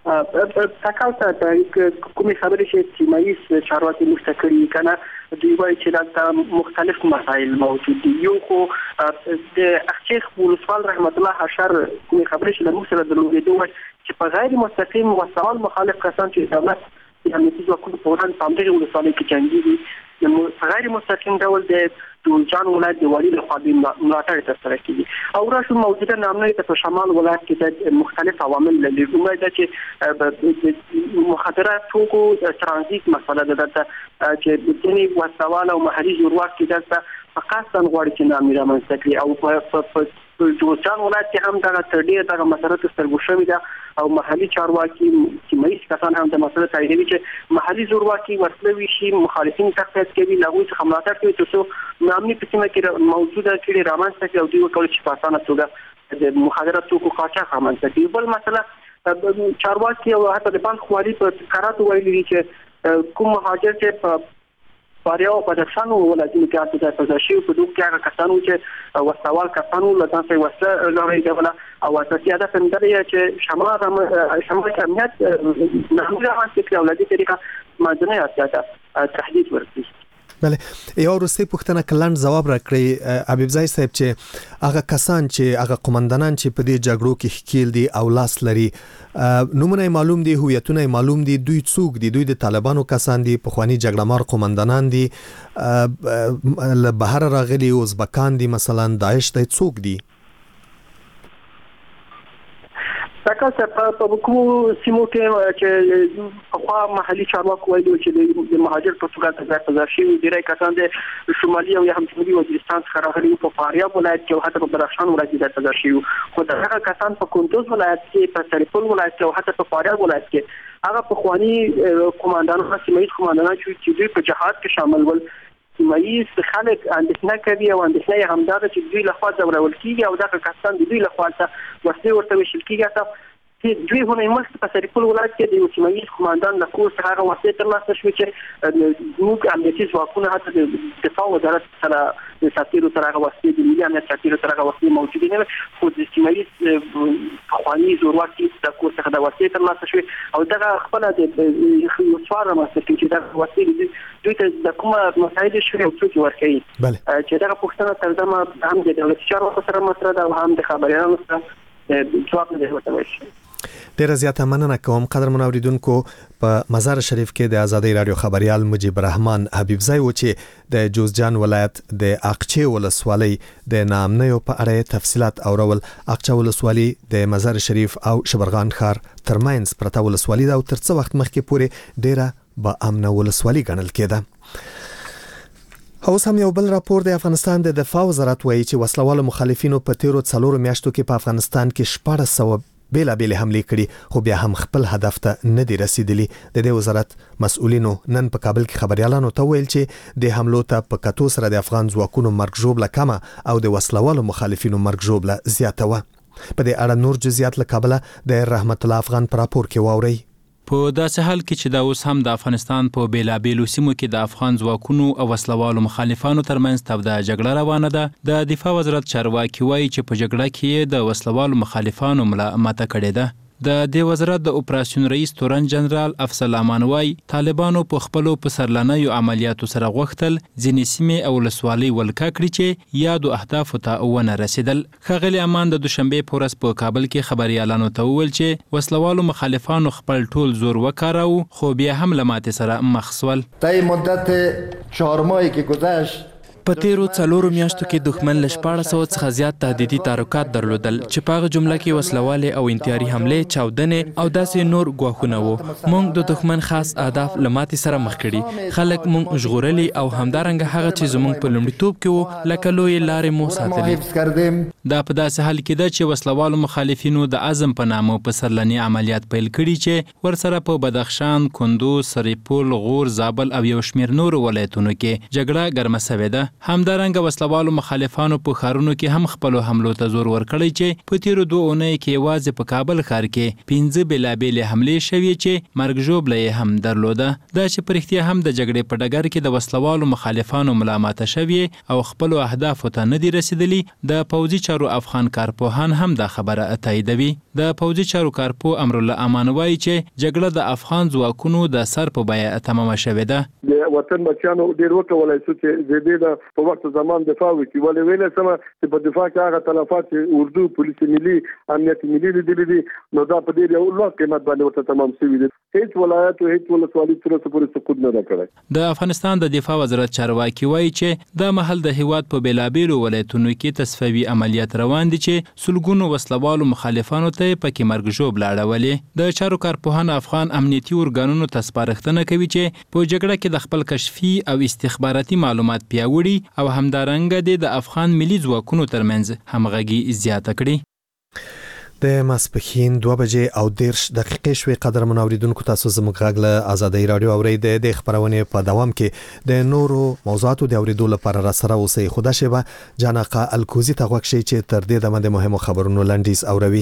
تکاو ته کومې خبرې چې سیمایي چارواکي مستقلی کنه دوی وایي چې دا مختلف مسایل موجود دي. یو خو د اخچیخ ولسوال رحمت الله حشر کومې خبرې چې موږ سره درلودې وایي چې په غیر مستقیم وسوال مخالف کسان چې دولت امنیتي ځواکونو په وړاندې په همدغې ولسوالۍ کې جنګېږي په غیر مستقیم ډول د جوزجان ولایت د والي لخوا ملاتړ ترسره کیږي. او راشو موجوده نامنه ته په شمال ولایت کې د مختلف عوامل لري. کومه ده چې مخاطره توکو ترانزیت مسله ده چې د ځینې وسوال او محلي جوړواکي دلته فقط غواړي چې نامې رامنځته کړي او په جوزجان ولایت کې هم دغه ډېر دغه مسله سترګو شوې ده او محلي چارواکي سیمایي کسان هم د مسله تاییدوي چې محلي جوړواکي ورتلوي شي مخالفین تقویت کوي له هغوی څخه ملاتړ کوي تر څو نامني په سیمه کې موجوده کړي رامنځته کړي او دوی وکولای شي په اسانه توګه د مخدره توکو قاچاق رامنځته کړي. بل مسله چارواکي او حتی د بانک خواري په قراراتو ویلي دي چې کوم مهاجر چې په فاریاب او بدخشان ولایتونو کې اته پیدا شوي په دوه کې هغه کسانو چې وسوال کسانو له ځان سره لري دا او اساسي هدف هم دی چې شمال امنیت نه راځي چې اولادي طریقه ماجنه اساسا تحديد ورکړي. بله یو وروستۍ پوښتنه کلند ځواب راکړئ حبیب زای صاحب چې هغه کسان چې هغه قومندانان چې په دې جګړو کې ښکیل دي او لاس لري نومونه معلوم دي هویتونه معلوم دي دوی څوک دي دوی د طالبانو کسان دي پخوانی جګړه مار قومندانان دي له بهر راغلي ازبکان دي مثلا داعش ته څوک دي تاسو په کومو سیمو کې چې خو محلي چارواکو وایي چې د مهاجر په توګه تاسو شي ډیری کسان د شمالي او هم جنوبي وزیرستان څخه راغلي په فاریاب ولایت کې او حتی په بدخشان ولایت کې تاسو شي خو دغه کسان په کندوز ولایت کې په سرپل ولایت کې او حتی په فاریاب ولایت کې هغه په خواني قومندانانو سیمایي قومندانانو چې دوی په جهاد کې شامل ول سیمایي خلک اندېښنه کوي او اندېښنه همدا ده چې دوی له خوا ځورول کیږي او دغه کسان د دوی له خوا وسلې ورته ویشل کیږي چې دوی هونه مخ په سرپل ولایت کې د سیمایي قومندان له کور څخه هغه وسلې ترلاسه شوې چې موږ امنیتي ځواکونه حتی د دفاع وزارت سره د ساتیرو سره هغه وسلې د ملي امنیت ساتیرو سره هغه وسلې موجودې نه خو د سیمایي خواني زورواکي د کور څخه د وسلې ترلاسه شوې او دغه خپل د سوار مسله چې د وسلې دوی ته د کومه مسایل شوې او څه ورکوي چې دغه پوښتنه ترجمه هم د دولتي چارواکو سره مطرح ده او هم د خبريالانو سره جواب نه ورکوي. ډیره زیاته مننه کوم قدرمن اوریدونکو په مزار شریف کې د آزادۍ رادیو خبريال مجيب الرحمن حبیب زای و چې د جوزجان ولایت د اقچه ولسوالۍ د نامنیو په اړه تفصيلات اورول. اقچه ولسوالۍ د مزار شریف او شبرغان ښار ترمنځ پرته ولسوالۍ ده او تر څو وخت مخکې پورې ډیره با امن ولسوالۍ ګڼل کېده. اوس هم یو بل راپور د افغانستان د دفاع وزارت وایي چې وسلوال مخالفینو په تیرو 4 میاشتو کې په افغانستان کې 1400 بیلابېل حملې کړي خو بیا هم خپل هدف ته نه دي رسیدلي. د دې وزارت مسؤلینو نن په کابل کې خبريالانو ته ویل چې د حملو ته په کتو سره د افغان ځواکونو مرګ ژوبله کمه او د وسلوالو مخالفینو مرګ ژوبله زیاته وه. په دې اړه نور جزئیات له کابل د رحمت الله افغان پر راپور کې واورئ. په داسې حال کې چې دا اوس هم د افغانستان په بیلابېلو سیمو کې د افغان ځواکونو او وسلوالو مخالفانو ترمنځ توده جګړه روانه ده د دفاع وزارت چارواکي وایي چې په جګړه کې د وسلوالو مخالفانو ملا ماته کړې ده. د دې وزارت د اپراسیون رئیس تورن جنرال افضل امان وایي طالبانو په خپلو پسرلنیو عملیاتو سره غوښتل ځینې سیمې او ولسوالۍ ولکه کړي چې یادو اهدافو ته ونه رسیدل. ښاغلي امان د دوشنبې په ورځ په کابل کې خبريالانو ته وویل چې وسلوالو مخالفانو خپل ټول زور وکاراوه خو بیا هم له ماتې سره مخ سول. طی مدت 4 ماهی که گذشت په تیرو 4 میاشتو کې دښمن له 1400 څخه زیات تهدیدي تحرکات درلودل چې په هغه جمله کې وسلوالې او انتحاري حملې چاودنې او داسې نور ګواښونه وو. موږ د دښمن خاص اهداف له ماتې سره مخ کړي. خلک موږ ژغورلي او همدارنګه هغه چې زموږ په لومړیتوب کې وو لکه لوی لارې مو ساتلې. دا په داسې حال کې ده چې وسلوالو مخالفینو د عزم په نامه پسرلني عملیات پیل کړي چې ورسره په بدخشان، کندوز، سرپل، غور، زابل او یو شمېر نور ولایتونو کې جګړه ګرمه شوې ده. همدارنګه وسلوالو مخالفانو په ښارونو کې هم خپلو حملو ته زور ورکړی چې په تیرو 2 اونۍ کې یوازې په کابل ښار کې 15 بیلابېلې حملې شوې چې مرګ ژوبله یې هم درلوده. دا چې په رښتیا هم د جګړې په ډګر کې د وسلوالو مخالفانو ملامته شوې او خپلو اهدافو ته نه دي رسیدلي. د پوځي چارو افغان کارپوهان هم دا خبره تاییدوي. د پوځي چارو کارپو امرالله امان وایي چې جګړه د افغان ځواکونو د سر په بیه تمامه شوې ده. د وطن بچیانو ډیر وکولای شو چې د دې په وخت زمان دفاع وکړي، ولې ویل سم چې په دفاع کې هغه تلفات اردو پولیس ملي امنیت ملي دي نو دا په دې یو لوړ قیمت باندې ورته تمام شوی دی. هیڅ ولایت او هیڅ ولسوالي تر اوسه پورې سقوط نه کړی. د افغانستان د دفاع وزارت چارواکي وایي چې د محل د هیواد په بیلابیلو ولایتونو کې تصفیوي عملیات روان دي چې سلګونو وسلوالو مخالفانو ته پکې مرګ ژوب لاړولې. د چارو کارپوهان افغان امنیتي ارګانونو ته سپارښتنه کوي چې په جګړه کې د خپل کشفي او استخباراتي معلومات پیاوړي او همدارنګه د افغان ملي ځواکونو ترمنځ همغږي زیاته کړي. د ماسپښین 2 بجې او 10 دقیقې شوې. قدرمن اوریدونکو تاسو زموږ غږ له آزادۍ رادیو اورید. د خبرونې په دوام کې د نورو موضوعاتو د اوریدو لپاره را سره اوسئ. خدا شبه جانقه الکوزي ته غوښ شي چې تر دې دمه د مهمو خبرونو لنډیز اوروي.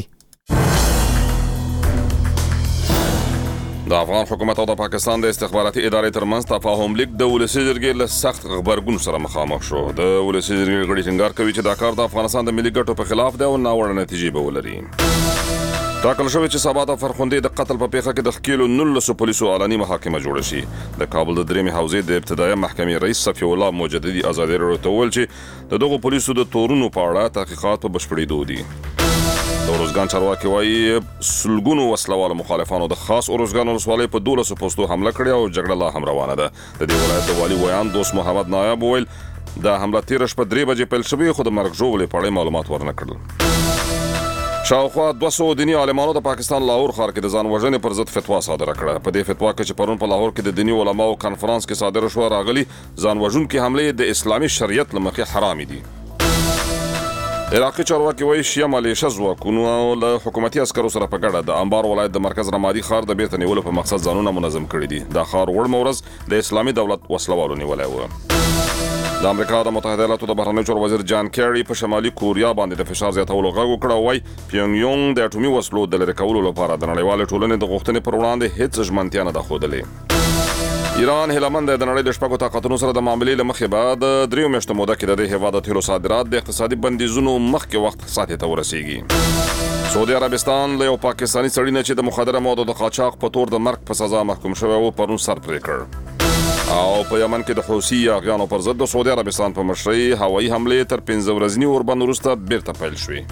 د افغان حکومت او د پاکستان د استخباراتي ادارې ترمنځ تفاهم لیک د ولسي جرګې له سخت غبرګون سره مخامخ شو. د ولسي جرګې غړي ټینګار کوي چې دا کار د افغانستان د ملي ګټو په خلاف دی او ناوړه نتیجې به ولري. ټاکل شوی چې سبا د فرخندې د قتل په پیښه کې د خکیلو 19 پولیسو علني محاکمه جوړه شي. د کابل د درېمې حوزې د ابتدایي محکمې رئیس صفي الله مجددي آزادۍ راډیو ته وویل چې د دغو پولیسو د تورونو په اړه تحقیقات په بشپړېدو دي. د اروزګان چارواکي وایي سلګونو وسلوالو مخالفانو د خاص اروزګان ولسوالۍ په 12 پوستو حمله کړې او جګړه لا هم روانه ده. د دې ولایت د والي ویان دوست محمد نایب وویل د حمله تیره شپه 3 بجې پیل شوې خو د مرګ ژوبلې په اړه معلومات ورنه کړل. شاوخوا 200 دینی عالمانو د پاکستان لاهور ښار کې د ځان وژنې پر ضد فتوا صادره کړه. په دې فتوا کې چې پرون په لاهور کې د دینی علماو کانفرنس کې صادره شو راغلي ځان وژونکي حملې د اسلامي شریعت له مخې حرام دي. عراقي چارواکي وایي شیعه ملیشه ځواکونو له حکومتي عسکرو سره په ګډه د انبار ولایت د مرکز رمادي ښار د بیرته نیولو په مقصد ځانونه منظم کړي دي. دا ښار وړمه ورځ د اسلامي دولت وسلوالو نیولی و. د امریکا د متحده ایالاتو د بهرنیو چارو وزیر جان کیری په شمالي کوریا باندې د فشار زیاتولو غږ وکړ او وایي پیونګ یونګ د اټومي وسلو د لرې کولو لپاره د نړیوالې ټولنې د غوښتنې پر وړاندې هیڅ ژمنتیا نه ده ښودلې. ایران هیلمند د نړۍ د شپږو طاقتونو سره د معاملې له مخې به د 3 میاشتو موده کې د دې هیواد د تیلو صادرات د اقتصادي بندیزونو مخکې وخت ساتي ته ورسیږي. سعودي عربستان له یو پاکستاني سړي نه چې د مخدره موادو د قاچاق په تور د مرګ په سزا محکوم شوی و پرون سر پرې کړ. او په یمن کې د حوثي یاغیانو پر ضد د سعودي عربستان په مشرۍ هوایي حملې تر 15 ورځني اوربند وروسته بیرته پیل شوې.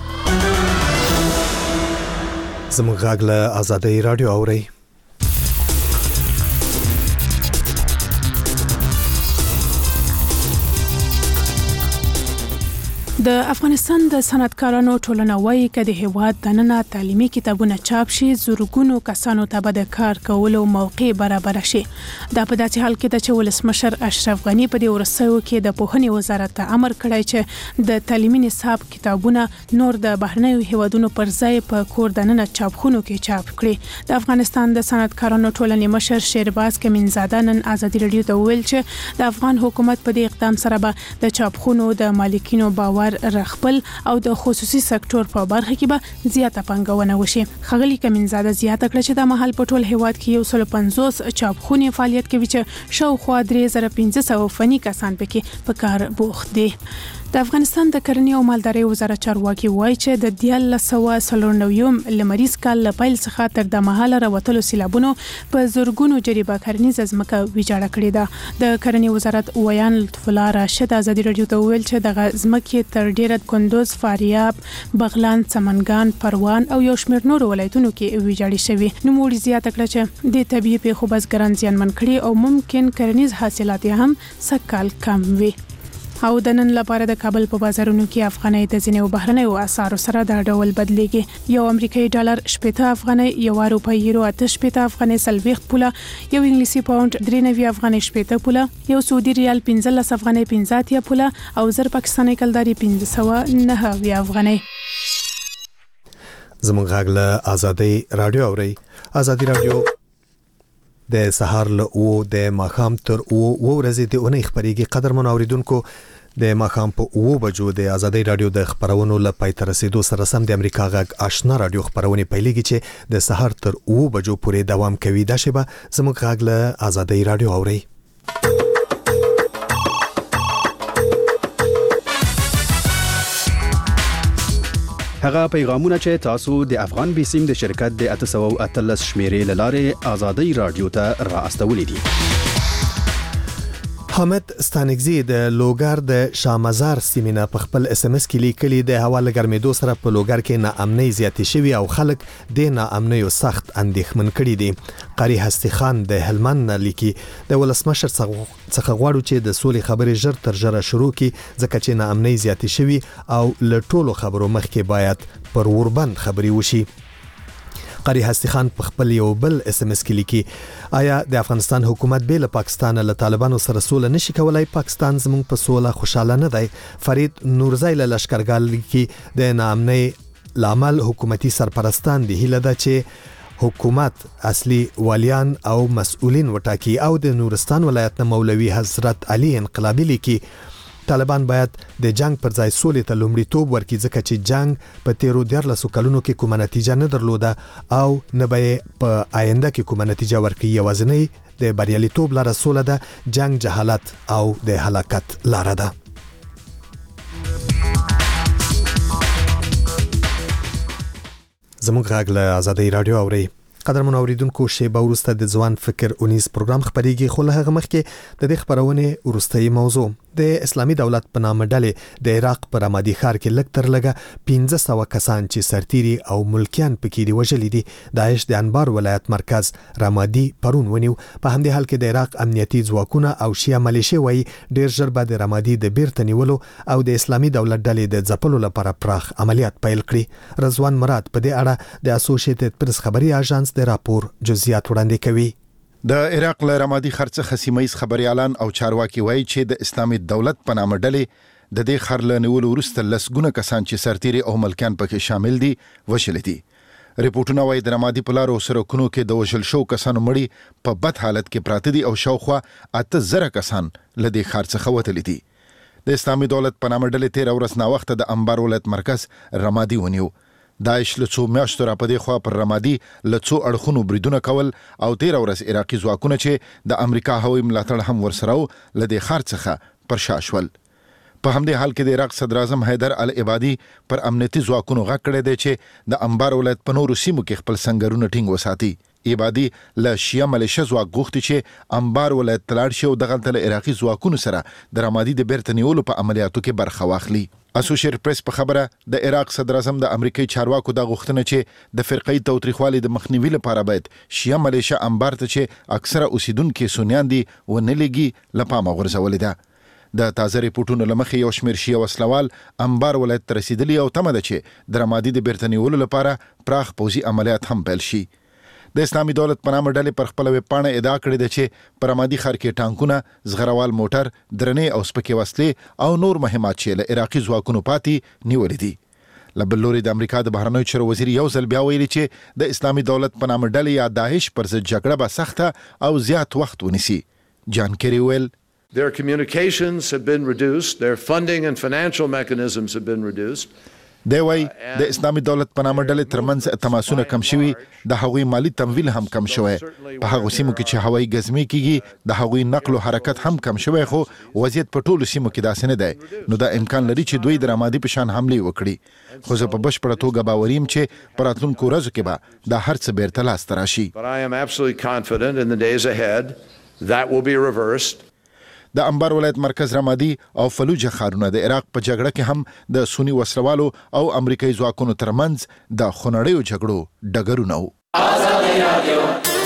زموږ غږ له آزادۍ رادیو اورئ. د افغانستان د صنعتکارانو ټولنه وایي چې د هیواد دننه تعلیمي کتابونه چاپ شي زورګونو کسانو ته به د کار کولو موقع برابر شي. دا په داسې حال کې چې ولسمشر اشرف غنی په دې ورسېو کې د پوهنې وزارت ته امر کړی چې د تعلیمي نصاب کتابونه نور د بهرنیو هیوادونو پر ځای په کور دننه چاپخونو کې چاپ کړي. د افغانستان د صنعتکارانو ټولنې مشر شیرباز کمینزاده نن آزادي رادیو ته وویل چې د افغان حکومت په دې اقدام سره به د چاپخونو د مالکینو باور رخپل او د خصوصي سکتور په برخه کې به زیاته پانګونه وشي. خغلی کمینزاده زیاته کړه چې د محل په ټول هیواد کې 150 چاپخونې فعالیت کوي چې شاوخوا 3500 فني کسان پکې په کار بوخت دي. د افغانستان د کرنې او مالدارۍ وزارت چارواکي وایي چې د 1994 لمریز کال له پیل څخه تر د مهاله راوتلو سیلابونو په زورګونو جریبه کرنیزه ځمکه ویجاړه کړې ده. د کرنې وزارت ویان لطف الله راشد آزادي رادیو ته وویل چې د ځمکې تر ډیره کندوز، فاریاب، بغلان، سمنګان، پروان او یو شمېر نورو ولایتونو کې ویجاړې شوې. نوموړي زیاته کړه چې د طبیعي پیښو بزګران زیانمن کړي او ممکن کرنیز حاصلات هم سږکال کم وي. او د نن لپاره د کابل په بازارونو کې افغانۍ د ځینو بهرنیو اسعارو سره د ډول بدلیږي. یو امریکایي ډالر 80 افغانۍ، یو اروپایي یورو 80 افغانۍ 40 پوله، یو انګلیسي پاوند 93 افغانۍ 80 پوله، یو سعودي ریال 15 افغانۍ 15 پوله او زر پاکستاني کلداري 1509 افغانۍ. زموږ غږ له آزادۍ رادیو اورئ. آزادي رادیو د سهار له او د ماښام تر او ورځې د اونۍ خبريږي. قدرمن اوریدونکو د ماښام په 9 بجو د آزادۍ رادیو د خبرونو له پای تر رسیدو سره سم د امریکا غږ آشنا رادیو خبرونه پیلېږي چې د سهار تر 9 بجو پورې دوام کوي. دا شبه زموږ غږ له آزادۍ رادیو اورئ. هغه پیغامونه چې تاسو د افغان بیسیم د شرکت د 813 شمیرې لاره آزادۍ رادیو ته را استولې دي. حامد ستانګزی د لوګر د شامزار سیمینه په خپل اس ام اس کې لیکلي د هوا لګرمېدو سره په لوګر کې ناامنۍ زیاتې شوې او خلک د ناامنۍ سخت اندېښمن کړي دي. قاری هستی خان د هلمند لیکي د ولسمشر څخه غواړو چې د سولې خبرې ژر تر ژره شروع کړي ځکه چې ناامنۍ زیاتې شوې او له ټولو خبرو مخکې باید پر اوربند خبرې وشي. قاری هستی خان په خپل یو بل اس ام اس کې لیکي آیا د افغانستان حکومت به له پاکستان له طالبانو سره سوله نشي کولای؟ پاکستان زموږ په سوله خوشاله نه دی. فرید نورزی له لشکرګاه لیکي د ناامنۍ لامل حکومتي سرپرستان دی. هیله ده چې حکومت اصلي والیان او مسؤلین وټاکي. او د نورستان ولایت مولوي حضرت علي انقلابی لیکي طالبان باید د جنگ پر ځای سولې ته لومړیتوب ورکړي ځکه چې جنگ په تیرو 14 کلونو کې کومه نتیجه نه درلوده او نه به په آینده کې کومه نتیجه ورکړي. یوازینۍ د بریالیتوب لاره سوله ده، جنگ جهالت او د هلاکت لاره ده. زموږ غږ له آزادۍ رادیو اوري. قدرمن اوریدونکو، شیبه وروسته د ځوان فکر اونیز پروګرام خبريږي، خو له هغه مخکې د دې خبرونه وروستۍ موضوع د اسلامي دولت په نامه ډلې د عراق پر رمادي ښار کې لږ تر لږه 1500 کسان چې سرتيري او ملکیان پکې دی وژلي دي. داعش د انبار ولایت مرکز رمادي پرون ونیو. په همدې حال کې د عراق امنیتي ځواکونه او شیا ملیشیا وایي ډیر ژر به د رمادي د بیرته نیولو او د اسلامي دولت ډلې د ځپلو لپاره پراخ عملیات پیل کړي. رضوان مراد په دې اړه د اسوسییټډ پریس خبري اژانس د راپور جزئیات وړاندې کوي. د عراق له رمادي خرڅه سیمه‌ییز خبريالان او چارواکي وایي چې د اسلامي دولت په نامه ډلې د دې خر له نیولو وروسته لسګونه کسان چې سرتيري او ملکیان پکې شامل دي وشل دي. ریپورتونه وایي د رمادي په لارو سرکونو کې د وشل شو کسانو مړي په بد حالت کې پراته دي او شاوخوا 8000 کسان له دې خر څخه وتلي دي. د اسلامي دولت په نامه ډلې 13 ورځ نا وخت د انبار ولایت مرکز رمادي ونیو. داعش له څو میاشتو را پدې خوا پر رمادي له څو اړخونو بریدونه کول او 13 ورځ عراقي ځواکونه چې د امریکا هوایي ملاتړ هم ورسره و له دې ښار څخه پر شا شول. په همدې حال کې د عراق صدر اعظم حیدر العبادي پر امنیتي ځواکونو غږ کړی دی چې د انبار ولایت په نورو سیمو کې خپل سنگرونه ټینګ وساتي. عبادي له شیا ملیشیا ځواک غوښتي چې انبار ولایت تلاړ شي او دغه تل عراقي ځواکونو سره د رمادي د بیرته نیولو په عملیاتو کې برخه واخلي. اسوسییټډ پریس په خبره د عراق صدر اعظم د امریکای چارواکو د غوښتنه چې د فرقې توتریخوالي د مخنیوي لپاره باید شیا ملیشیا انبار ته چې اکثره اوسیدونکو سنیان دي ونه لګي لپاره غورځولې ده. د تازه ریپورتونو لمخې یو شمېر شیا وسلوال انبار ولایت ته رسیدلی او تمه ده چې د رمادي د بیرته نیولو لپاره پراخ پوځي عملیات هم پیل شي. د اسلامي دولت په نامه ډلې پر خپل ویب پاڼه ادعا کړې ده چې په رمادي ښار کې ټانکونه، زغروال موټر، درنې او سپکې وسلې او نور مهمات چې له عراقي ځواکونو پاتې نیولې دي. له بل لوري د امریکا د بهرنیو چارو وزیر یو ځل بیا ویلي چې د اسلامي دولت په نامه ډلې یا داعش پر ضد جګړه به سخته او زیات وخت ونیسي. جان کیری ویل Their communications have been reduced, their funding and financial mechanisms have been reduced. دی وای د اسلامي دولت په نامه ډلې ترمنځ تماسونه کم شوي، د هغوی مالی تمویل هم کم شوی. په هغو سیمو کې چې هوایي ګزمې کیږي د هغوی نقل او حرکت هم کم شوی، خو وضعیت په ټولو سیمو کې داسې نه دی. نو دا امکان لري چې دوی د رمادي په شان حمله وکړي. خو زه په بشپړه توګه باوري یم چې په راتلونکو ورځو کې به دا هر څه بیرته لاسته راشي. But I am absolutely confident in the days ahead that will be reversed. د انبار ولایت مرکز رمادي او فلوجه ښارونه د عراق په جګړه کې هم د سنی وسلوالو او امریکایي ځواکونو ترمنځ د خونړیو جګړو ډګرونه وو. آزادۍ رادیو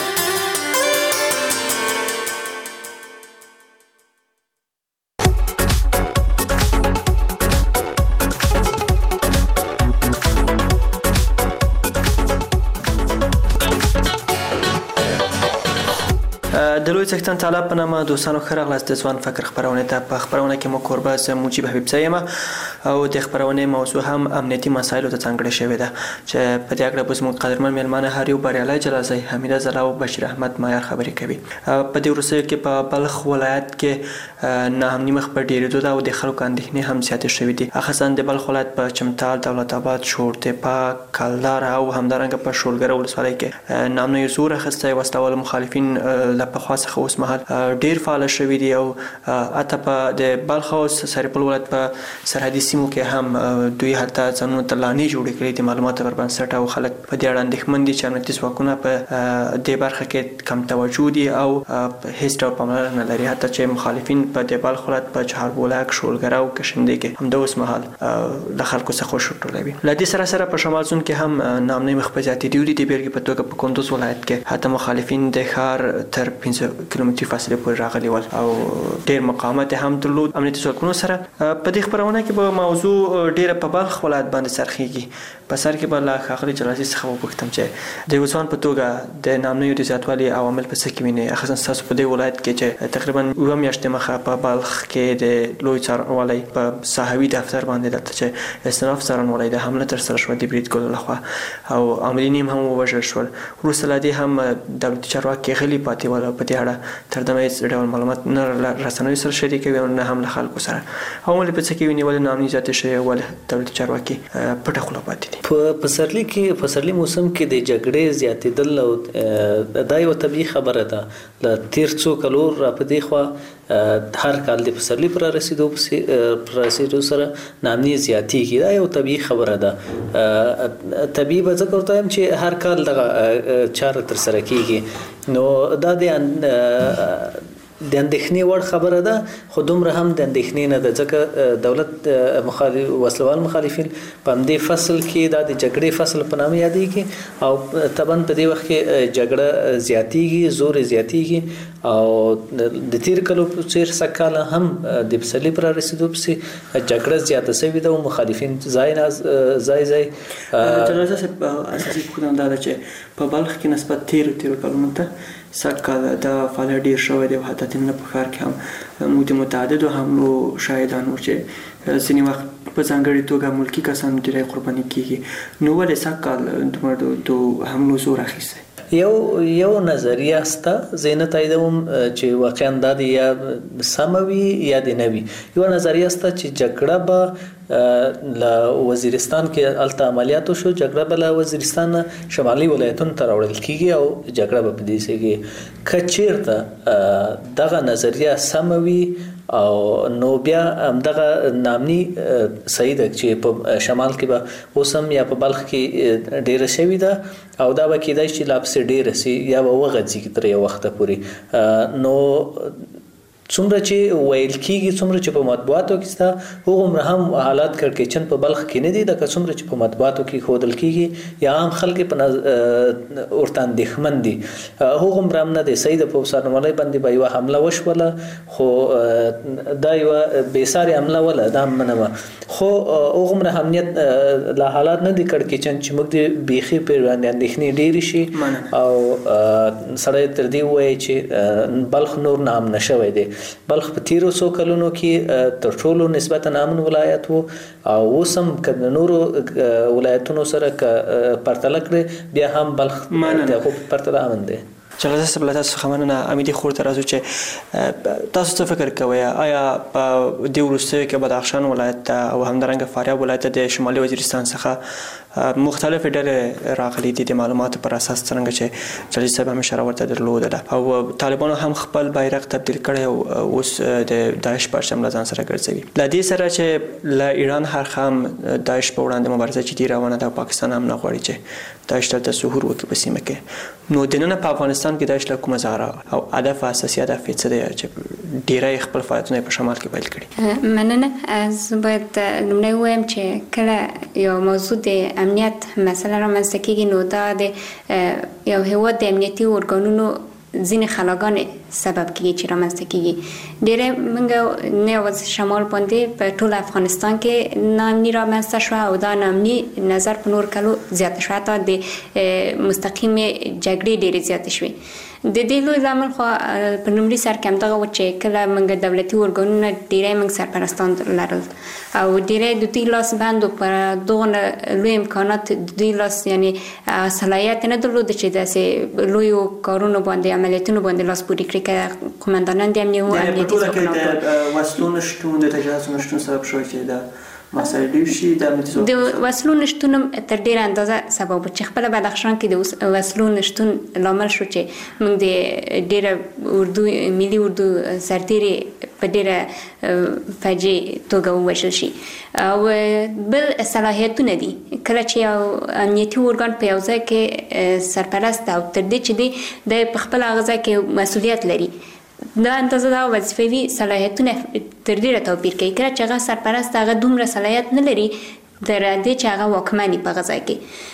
د لوی څښتن تعالی په نامه دوستانو ښه راغلاست د ځوان فکر خپرونې ته. په خپرونه کې مو کوربه زه مجیب حبیب زه یم او د خپرونې موضوع هم امنیتي مسایلو ته ځانګړې شوې ده چې په دې اړه به زموږ قدرمن میلمانه هر یو بریالی جلازی حمیده زلا او بشیر احمد مایار خبرې کوي. په دې وروستیو کې په بلخ ولایت کې ناامني مخ په ډېرېدو ده او د خلکو اندېښنې هم زیاتې شوې دي. خاصا د بلخ ولایت په چمتال، دولت آباد، شورتپا، کلدار او همدارنګه په شولګره ولسوالۍ کې ناامنیو زور اخیستی وسله والو مخالفین له پخوا لخوا څخه اوس مهال ډیر فعال شوي دي او اته په د بلخ او سرپل ولایت په سرحدي سیمو کې هم دوی حتی ځانونو ته لانې جوړې کړې دي معلوماتو پر بنسټ او خلک په دې اړه اندېښمن دي چې امنیتي ځواکونه په دې برخه کې کم توجه دي او هیڅ ډول پاملرنه نه لري حتی چې مخالفین په د بلخ ولایت په چهاربولک شولګره او کشندې کې هم د اوس مهال د خلکو څخه خوش ټولوي. له دې سره په شمال زون کې هم نامنۍ مخبزاتي دی د بیلګې په توګه په کندوز ولایت کې حتی مخالفین د ښار تر 15 کیلومتري فاصله پورې راغلي ول او ډېر مقاومت هم درلود. امنیتي ځواکونو سره په دې خبرونه کې به موضوع ډېره په بلخ ولایت باندې سرخیږي. په سر کې به له ښاغلي جلاسي څخه وپوښتم چې د یو ځوان په توګه د نامنیو د زیاتوالي عوامل په څه کې ویني؟ اخصا ستاسو په دې ولایت کې چې تقریبا 2 میاشتې مخه په بلخ کې د لوی څارنوالۍ په ساحوي دفتر باندې دلته چې استناف څارنوالۍ د حمله ترسره شوه د بریدګل لخوا او عاملین هم ووژل شول. وروسته له دې هم دولتي چارواکي غلي پاتې ول په دې اړه تر دمه هېڅ ډول معلومات نه رسنیو سره شریکوي او نه هم له خلکو سره. عوامل په څه کې ویني؟ ولې نامني زیاتې شوې ولې دولتي چارواکي پټه خوله پاتې دي؟ په پسرلي موسم کې د جګړې زیاتېدل او دا یو طبیعي خبره ده. له تیر څو کلو را په دې خوا هر کال د پسرلي پر رسیدو سره نامني زیاتېږي. دا یو طبیعي خبره ده. طبیعي به ځکه ورته وایم چې هر کال دغه چاره ترسره کېږي نو دا د اندېښنې وړ خبره ده خو دومره هم د اندېښنې نه ده ځکه دولت وسلوال مخالفین په همدې فصل کې دا د جګړې فصل په نامه یادېږي او طبعا په دې وخت کې جګړه زیاتېږي زور زیاتېږي او د تیر کلو په څېر سږکاله هم د پسرلي پر رسېدو پسې جګړه زیاته شوې ده او مخالفین ځای جلسه صاحب اساسي پوښتنه دا ده چې په بلخ کې نسبت تیرو کلونو ته سږکال دا فعالیت ډېر شوی دی او حتی د په ښار کې هم موږ د متعددو حملو شاهدان وو چې ځینې وخت په ځانګړې توګه ملکي کسان ډېری قرباني کېږي. نو ولې سږکال دومره د حملو زور اخیستی؟ یو نظریه سته زه نه تاییدوم چې واقعا دا د یا سمه وي یا د نه وي. یو نظریه سته چې جګړه به له وزیرستان کې هلته عملیات وشو جګړه به له وزیرستان شمالي ولایتونو ته راوړل کېږي او جګړه به په دې کېږي. که چېرته دغه نظریه سمه وي او نو بیا همدغه نامني صحیح ده چې په شمال کې به اوس هم یا په بلخ کې ډېره شوې ده او دا به کېدای شي لا پسې ډېره سي یا به وغځېږي تر یو وخته پورې. نو څومره چې ویل کېږي څومره چې په مطبوعاتو کې سته هغومره هم حالات کړکېچن په بلخ کې نه دي لکه څومره چې په مطبوعاتو کې ښودل کېږي یا عام خلک په ورته اندېښمن دي هغومره هم نه دی. صحیح ده په څارنوالۍ باندې به یوه حمله وشوله خو دا یوه بېسارې حمله وله دا هم منمه خو هغومره امنیت لا حالات نه دي کړکېچن چې موږ د بیخي پرې باندې اندېښنې ډېرې شي او سړی تر دې ووایي چې بلخ نور ناامنه شوی دی. بلخ په تیرو څو کلونو کې تر ټولو نسبتا امن ولایت وو او اوس هم که د نورو ولایتونو سره که پرتله کړې بیا هم بلخ د هغو په پرتله امن دی. جلسه صاحب له تاسو څخه مننه. امیدي خور ته راځو چې تاسو څه فکر کوئ آیا په دې وروستیو کې بدخشان ولایت ته او همدارنګه فاریاب ولایت ته د شمالي وزیرستان څخه مختلفې ډلې راغلي دي د معلوماتو پر اساس څرنګه چې جلسه صاحب هم اشاره ورته درلودله او طالبانو هم خپل بیرغ تبدیل کړی او اوس د داعش پرچم له ځان سره ګرځوي. له دې سره چې له ایران هرخوا هم داعش په وړاندې مبارزه جدي روانه ده او پاکستان هم نه غواړي چې داعش دلته ظهور وکړي په سیمه کې. نو دننه په افغانستان کې داعش له کومه ځای او هدف اساسي هدف یې څه دی چې ډیری خپل فعالیتونه په شمال کې پیل کړي؟ مننه. زه باید لومړی ووایم چې کله یو موضوع د امنیت مسله رامنځته کېږي نو دا د یو هېواد د امنیتي ارګانونو ځینې خلاګانې سبب کېږي چې رامنځته کېږي. ډېری موږ نه یوازې شمال باندې په ټول افغانستان کې ناامني رامنځته شوه او دا ناامني نظر په نور کلو زیاته شوه حتی د مستقیمې جګړې ډېرې زیاتې شوې. د دې لوی لامل خو په لومړي سر کې همدغه و چې کله موږ دولتي ارګانونه ډېری موږ سرپرستان لرل او ډېری د دوی لاس بند و پر دغه لوی امکانات د دوی لاس یعنې صلاحیت نه درلوده چې داسې لویو کارونو باندې عملیاتونو باندې لاس پورې کړي که قمندانان د امنیتي ځواکونو د وسلو نشتون د تجهیزاتو نشتون سبب شوی چې د مسایل ډېر شي د وسلو نشتون تر ډېره اندازه سبب چې خپله بدخشان کې د وسلو نشتون لامل شو چې موږ زموږ د ډېره اردو ملي اردو سرتیري په ډېره فجیع توګه ووژل شي. او بل صلاحیتونه دي کله چې یو امنیتي ارګان په یو ځای کې سرپرست او تر دې چې دی د په خپل هغه ځای کې مسؤلیت لري، دا اندازه دا وظیفوي صلاحیتونه تر ډېره توپیر کوي. کله چې هغه سرپرست هغه دومره صلاحیت نه لري تر دې چې هغه واکمن په هغه ځای کې،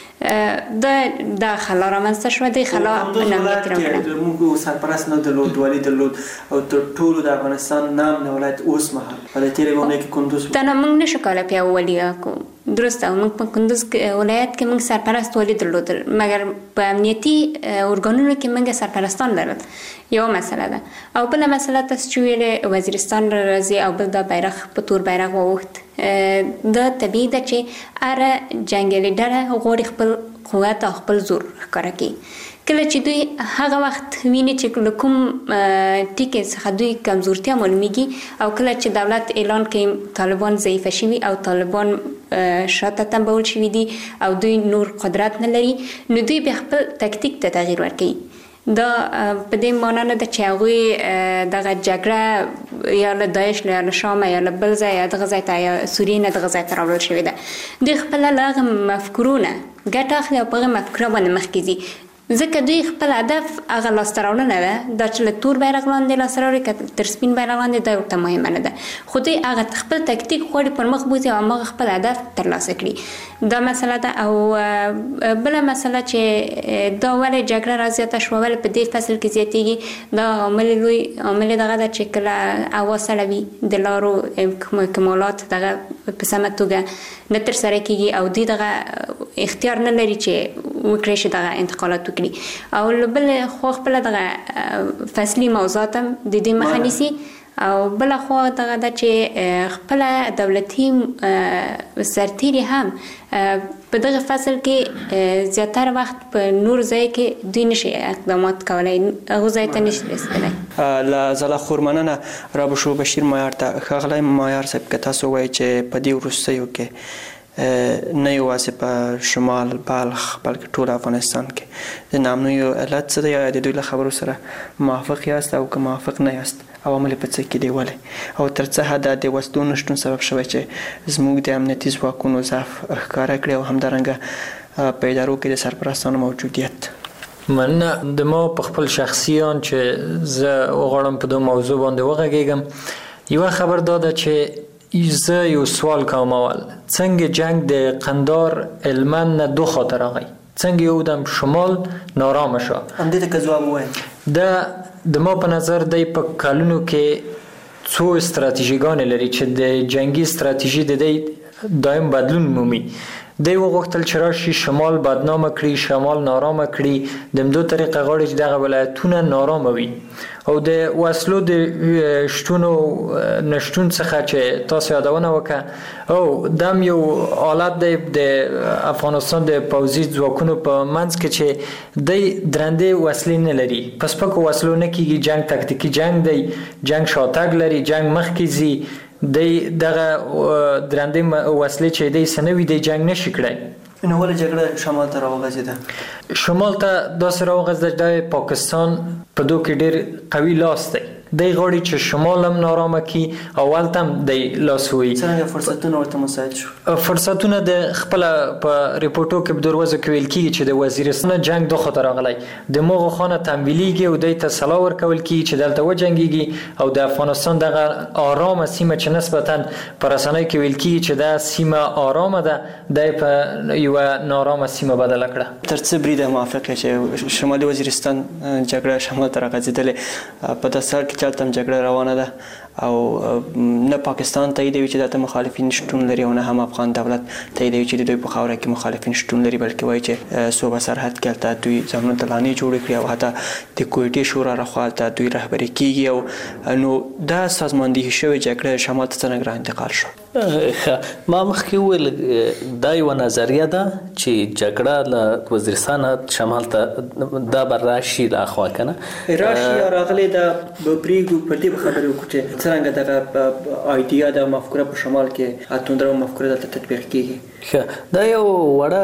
دا خلا رامنځته شوه. د خلا نامنیت راوړه موږ سرپرست نه درلود، والي درلود او تر ټولو د افغانستان نام نه ولایت اوس مهال په دې تیرې ونه کې کندوز دا نه موږ نشو کولای بیا والي کو درسته. موږ په کندوز ولایت کې موږ سرپرست والي درلود، مګر په امنیتي ارګانونو کې موږ سرپرستان لرل. یو مسله ده. او بل مسله تاسو چې ویلې وزیرستان راځي او بل د بیرغ په تور بیرغ ووخت، دا طبیعي ده چې اره جنګیالي ډله غواړي خپل قوت او خپل زور ښکاره کړي. کله چې دوی هغه وخت ویني چې له کوم ټکي څخه دوی کمزورتیا معلومیږي او کله چې دولت اعلان کوي طالبان ضعیفه شوي او طالبان شاته تنبول شوي دي او دوی نور قدرت نه لري، نو دوی به خپل تکتیک ته تغییر ورکوي. دا په دې معنا نه ده چې هغوی دغه جګړه یا له داعش یا له شام یا له بل ځای یا دغه ځای ته یا سوریې نه دغه ځای ته راوړل شوې ده. دوی خپله له هغه مفکورو نه ګټه اخلي او په هغه مفکوره باندې مخکې ځي، ځکه دوی خپل هدف هغه لاسته راوړنه ده. دا چې له تور بیرغ لاندې لاسته راوړي که تر سپین بیرغ لاندې دا ورته مهمه نه ده، خو دوی هغه خپل تکتیک غواړي پر مخ بوځي او هماغه خپل هدف ترلاسه کړي. دا مسله ده. او بله مسله چې دا ولې جګړه رازیاته شوه، ولې په دې فصل کې زیاتېږي، دا عامل لوی عامل دغه ده چې کله هوا سړه وي د لارو کمالات دغه په سمه توګه نه ترسره کېږي او دوی دغه اختیار نه لري چې وکړي شي دغه انتقالات وکړي. او بل خو خپل دغه فصلي موضوعات هم د دې مخه نیسي او بل خو دغه ده چې خپل دولتي سرتیري هم په دغه فصل کې زیاتره وخت په نور ځای کې دوی نشي اقدامات کولای، هغه ځای ته نشي رسیدلی. له زله خورمننه را بشو بشیر مایار ته ښاغلی مایار صاحب که تاسو وایئ چې په دې وروستیو کې نه یوازې په شمال بلخ بلکې ټول افغانستان کې د نامنیو علت څه دی؟ یا د دوی له خبرو سره موافق یاست او که موافق نه یاست عوامل په څه کې دی ولې؟ او تر څه حده د وسلو نشتون سبب شوی چې زموږ د امنیتي ځواکونو ضعف ښکاره کړي او همدارنګه په ادارو کې د سرپرستانو موجودیت؟ مننه. د ما په خپل شخصیان چې زه وغواړم په دې موضوع باندې وغږیږم، یوه خبر دا ده چې زه یو سوال کوم. اول څنګه جنگ د قندار هلمند نه دو خاطر راغی؟ څنګه یو دم شمال نارامه شو؟ همدې ته که ځواب ووایم د ما په نظر دی په کلونو کې څو استراتیژیګانې لري چې د جنگي استراتیژي د دی دایم بدلون مومي. دی وغوښتل چې راشي شمال بدنامه کړي، شمال نارامه کړي، د همدو طریقه غواړي چې دغه ولایتونه نارامه وي. او د وسلو د شتون او نشتون څخه چې تاسو یادونه وکړه، او دم یو حالت دی د افغانستان د پوځي ځواکونو په منځ کې چې دی درندې وسلې نه لري، په سپکو وسلو نه کېږي جنګ، تکتیکي جنگ دی، جنگ شاتګ لري، جنگ مخکې ځي، دی دغه درندې وسلې چې دی سنوي دی جنگ نشي کړی. نو ولې جګړه شمال ته راوغځېده؟ شمال ته داسې راوغځېده چې پاکستان په دو کې ډېر قوي لاس دی. دی غواړي چې شمال هم نارامه کړي او هلته هم دی لاس ووهي. څرنګه فرصتونه ورته مساعد شو؟ فرصتونه د خپله په ریپورټو کې په دروازو کې ویل کېږي چې د وزیرستان جنگ دو خاطر راغلی، د مغو خانه تمویلیږي او دوی ته سلا ورکول کېږي چې دلته وجنګېږي او د افغانستان دغه آرامه سیمه چې نسبتا په رسنیو کې ویل کېږي چې دا سیمه آرامه ده، دی په یوه نارامه سیمه بدله کړه. تر څه بریده موافق یې چې شمالي وزیرستان جګړه شمال ته راغځېدلې؟ په داسې حال کې چلته هم جګړه روانه ده او نه پاکستان تاییدوي چې دلته مخالفین شتون لري او نه هم افغان دولت تاییدوي چې د دوی په خاوره کې مخالفین شتون لري، بلکې وایي چې صوبه سرحد کې هلته دوی ځانونه ته لانې جوړې کړي او حتی د کویټې شورا لخوا هلته دوی رهبري کېږي. او نو دا سازماندهي شوې جګړه شمال ته څنګه را انتقال شو؟ ما مخکې وویل دا یوه نظریه ده چې جګړه له وزیرستان شمال ته دا به راشي له اخوا که نه راشي یا راغلی دا به پرېږدو پر دې به خبرې وکړو چې څنګه دغه آیډیا د مفکوره په شمال کې اتوندره مفکوره دلته تطبیق کیږي؟ دا یو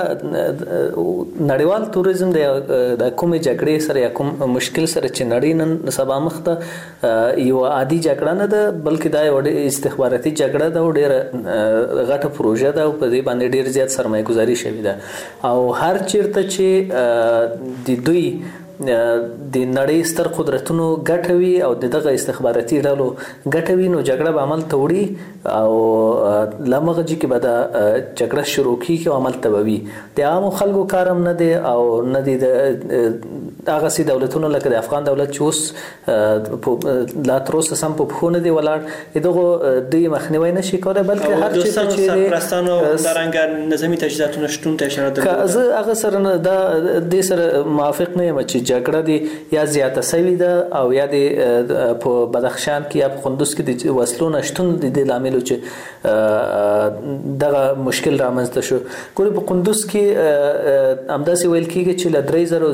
وړه نړیوال توریزم د کومې جګړې سره یا کوم مشکل سره چې نړۍ نن سبا مخ ته یو عادي جګړه نه ده، بلکې دا یو استخباراتي جګړه ده او ډېره غټه پروژه ده او په دې باندې ډېر زیات سرمایه گذاري شوې ده او هر چیرته چې د دوی د نړۍ ستر قدرتونو ګټوي او دغه استخباراتي ډلو ګټوي، نو جګړه به عمل ته وړي او لمغه چې به دا جګړه شروع کیږي او عمل ته وي. د عامو خلکو کارم نه دی او نه دی د هغه سي دولتونو لکه د افغان دولت چې اوس لا تر اوسه سم په پخونه دی ولاړ دغه د مخنیوي نشي کولای، بلکې هر څه چې سرپرستانو درنګ نظامی تجهیزاتونو شتون ته اشاره ده. زه هغه سره نه د سره موافق نه یم چې جګړه دی یا زیاته سوي ده او یا د په بدخشان کې یا په قندوز کې د وسلو نشتون د لامل چې دغه مشکل رامنځته شو. ګورې په قندوز کې همداسې ویل کېږي چې له 3000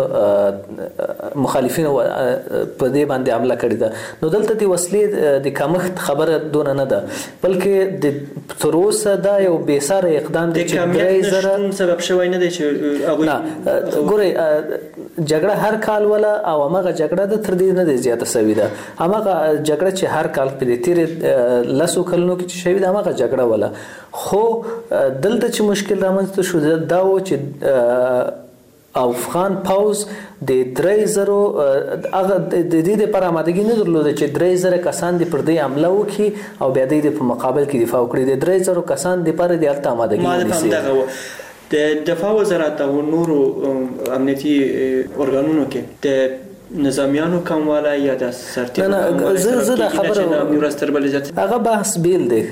زیات مخالفینو په دې باندې حمله کړې ده. نو دلته د وسلې د کمښت خبره دونه نه ده، بلکې د تر اوسه دا یو بې ساره اقدام دی چې 3000 سبب شوی نه دی چې هغوی ګورې جګړه هر کال ولا او هغه جګړه د تر دې نه دی زیاته سوي ده. هغه جګړه چې هر کال په دې تیر لسو کلونو کې شوي ده هغه جګړه ولا، خو دلته چې مشکل رامنځته شو دا و چې افغان پوز د 3000 هغه د دې لپاره آمادګي نه درلوده چې 3000 کسان د پر دې حمله وکړي او بیا د په مقابل کې دفاع وکړي. د 3000 کسان د لپاره د الته آمادګي ونیسي. د دفاع وزارت او نورو امنیتي ارګانونو کې د نظامیانو کمواله یا د سرتیرو زه د خبره هغه بحث بیل دی.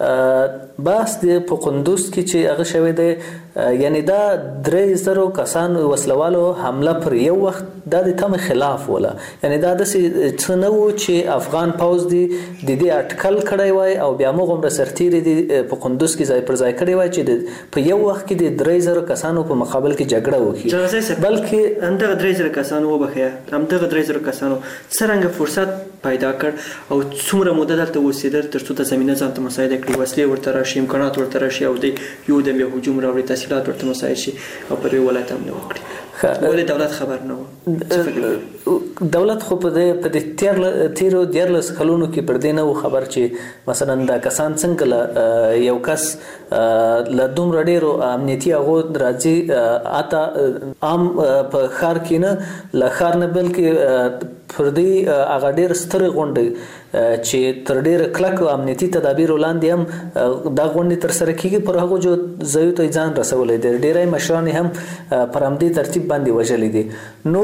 بحث د په قندوز کې چې هغه شوی دی، یعنی دا 3000 کسان وسلوالو حمله پر یو وخت دا د تم خلاف ولا، یعنی دا د څه نه و چې افغان پوز دی د دې اټکل کړی وای او بیا موږ هم سرتیری دی په قندوز کې ځای پر ځای کړی وای چې په یو وخت کې د 3000 کسانو په مقابل کې جګړه وکړي، بلکې همدغه 3000 کسانو وبخیا همدغه 3000 کسانو څنګه فرصت پیدا کړ او څومره مدته دلته اوسېدل ترڅو د زمينه ځان ته مساعده کړي، وسلې ورته راشي، امکانات ورته راشي او د یو د هجوم راوړي، تحصیلات ورته مساعد شي او پر ولایت هم نه وکړي. ولې دولت خبر نه و؟ دولت خو په دې تیرو 14 کلونو کې پر دې نه و خبر چې مثلا دا کسان څنګه یو کس له دومره ډیرو امنیتي هغو راځي اته عام په ښار کې نه له ښار نه بلکې پر دې هغه ډېر سترې غونډې چې تر ډېره کلک امنیتي تدابیر وړاندې هم دا غونډې ترسره کېږي پر هغو ځایو ته ځان رسولی دی. ډېری مشران هم پر همدې ترتیب باندې وژلي دي. نو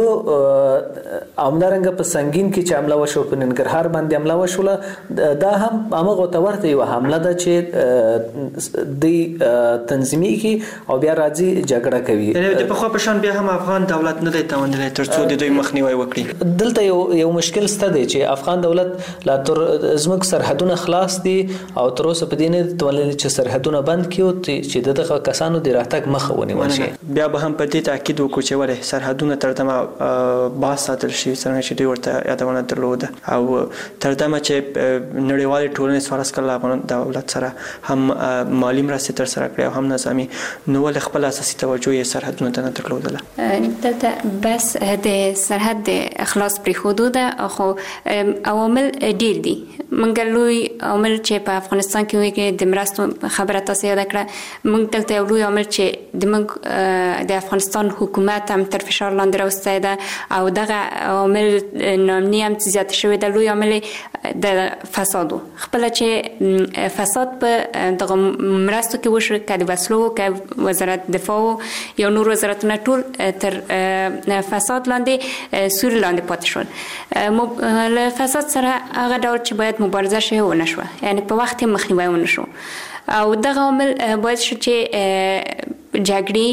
همدارنګه په سنګین کې چې حمله وشوه، په ننګرهار باندې حمله وشوله، دا هم همغو ته ورته یوه حمله ده چې دوی تنظیمېږي او بیا راځي جګړه کوي. د پخوا په شان بیا هم افغان دولت نه دی توانیدلی تر څو د دوی مخنیوی وکړي. دلته یو مشکل شته دی چې افغان دولت لا تر زموږ سرحدونه خلاص دي او تر اوسه په دې نه توانیدلی چې سرحدونه بند کړي چې دغه کسانو د راتګ مخه ونیول شي. بیا به هم په دې تاکید وکړو چې ولې سرحدونه تر دمه باز ساتل شي، څنګه چې دوی ورته یادونه درلوده او تر دمه چې نړیوالې ټولنې څوارلس کاله افغان دولت سره هم مالي مرستې ترسره کړې او هم نظامي، نو ولې خپل اساسي توجه یې سرحدونو ته نه درلودله؟ دلته بس د سرحد د اخلاص پرېښودو ده، خو عوامل ډېر دي. موږ لوی عامل چې په افغانستان کې وي د مرستو خبره تاسو یاد کړه، موږ دلته یو لوی عامل چې د افغانستان حکومت هم تر فشار لاندې راوستی ده او دغه عامل ناامني هم زیات شوی ده. لوی عامل د فساد خپله چې فساد په دغه مرستو کې وشو، که د وسلو که وزارت دفاع یا نور وزارتونه ټول تر فساد لاندې سوري لاندې پاتې شول. له فساد سره هغه ډول چې باید مبارزه شي ونه شوه، یعنی په وخت مخنیوی ونه شو او دغه عامل باید شو چې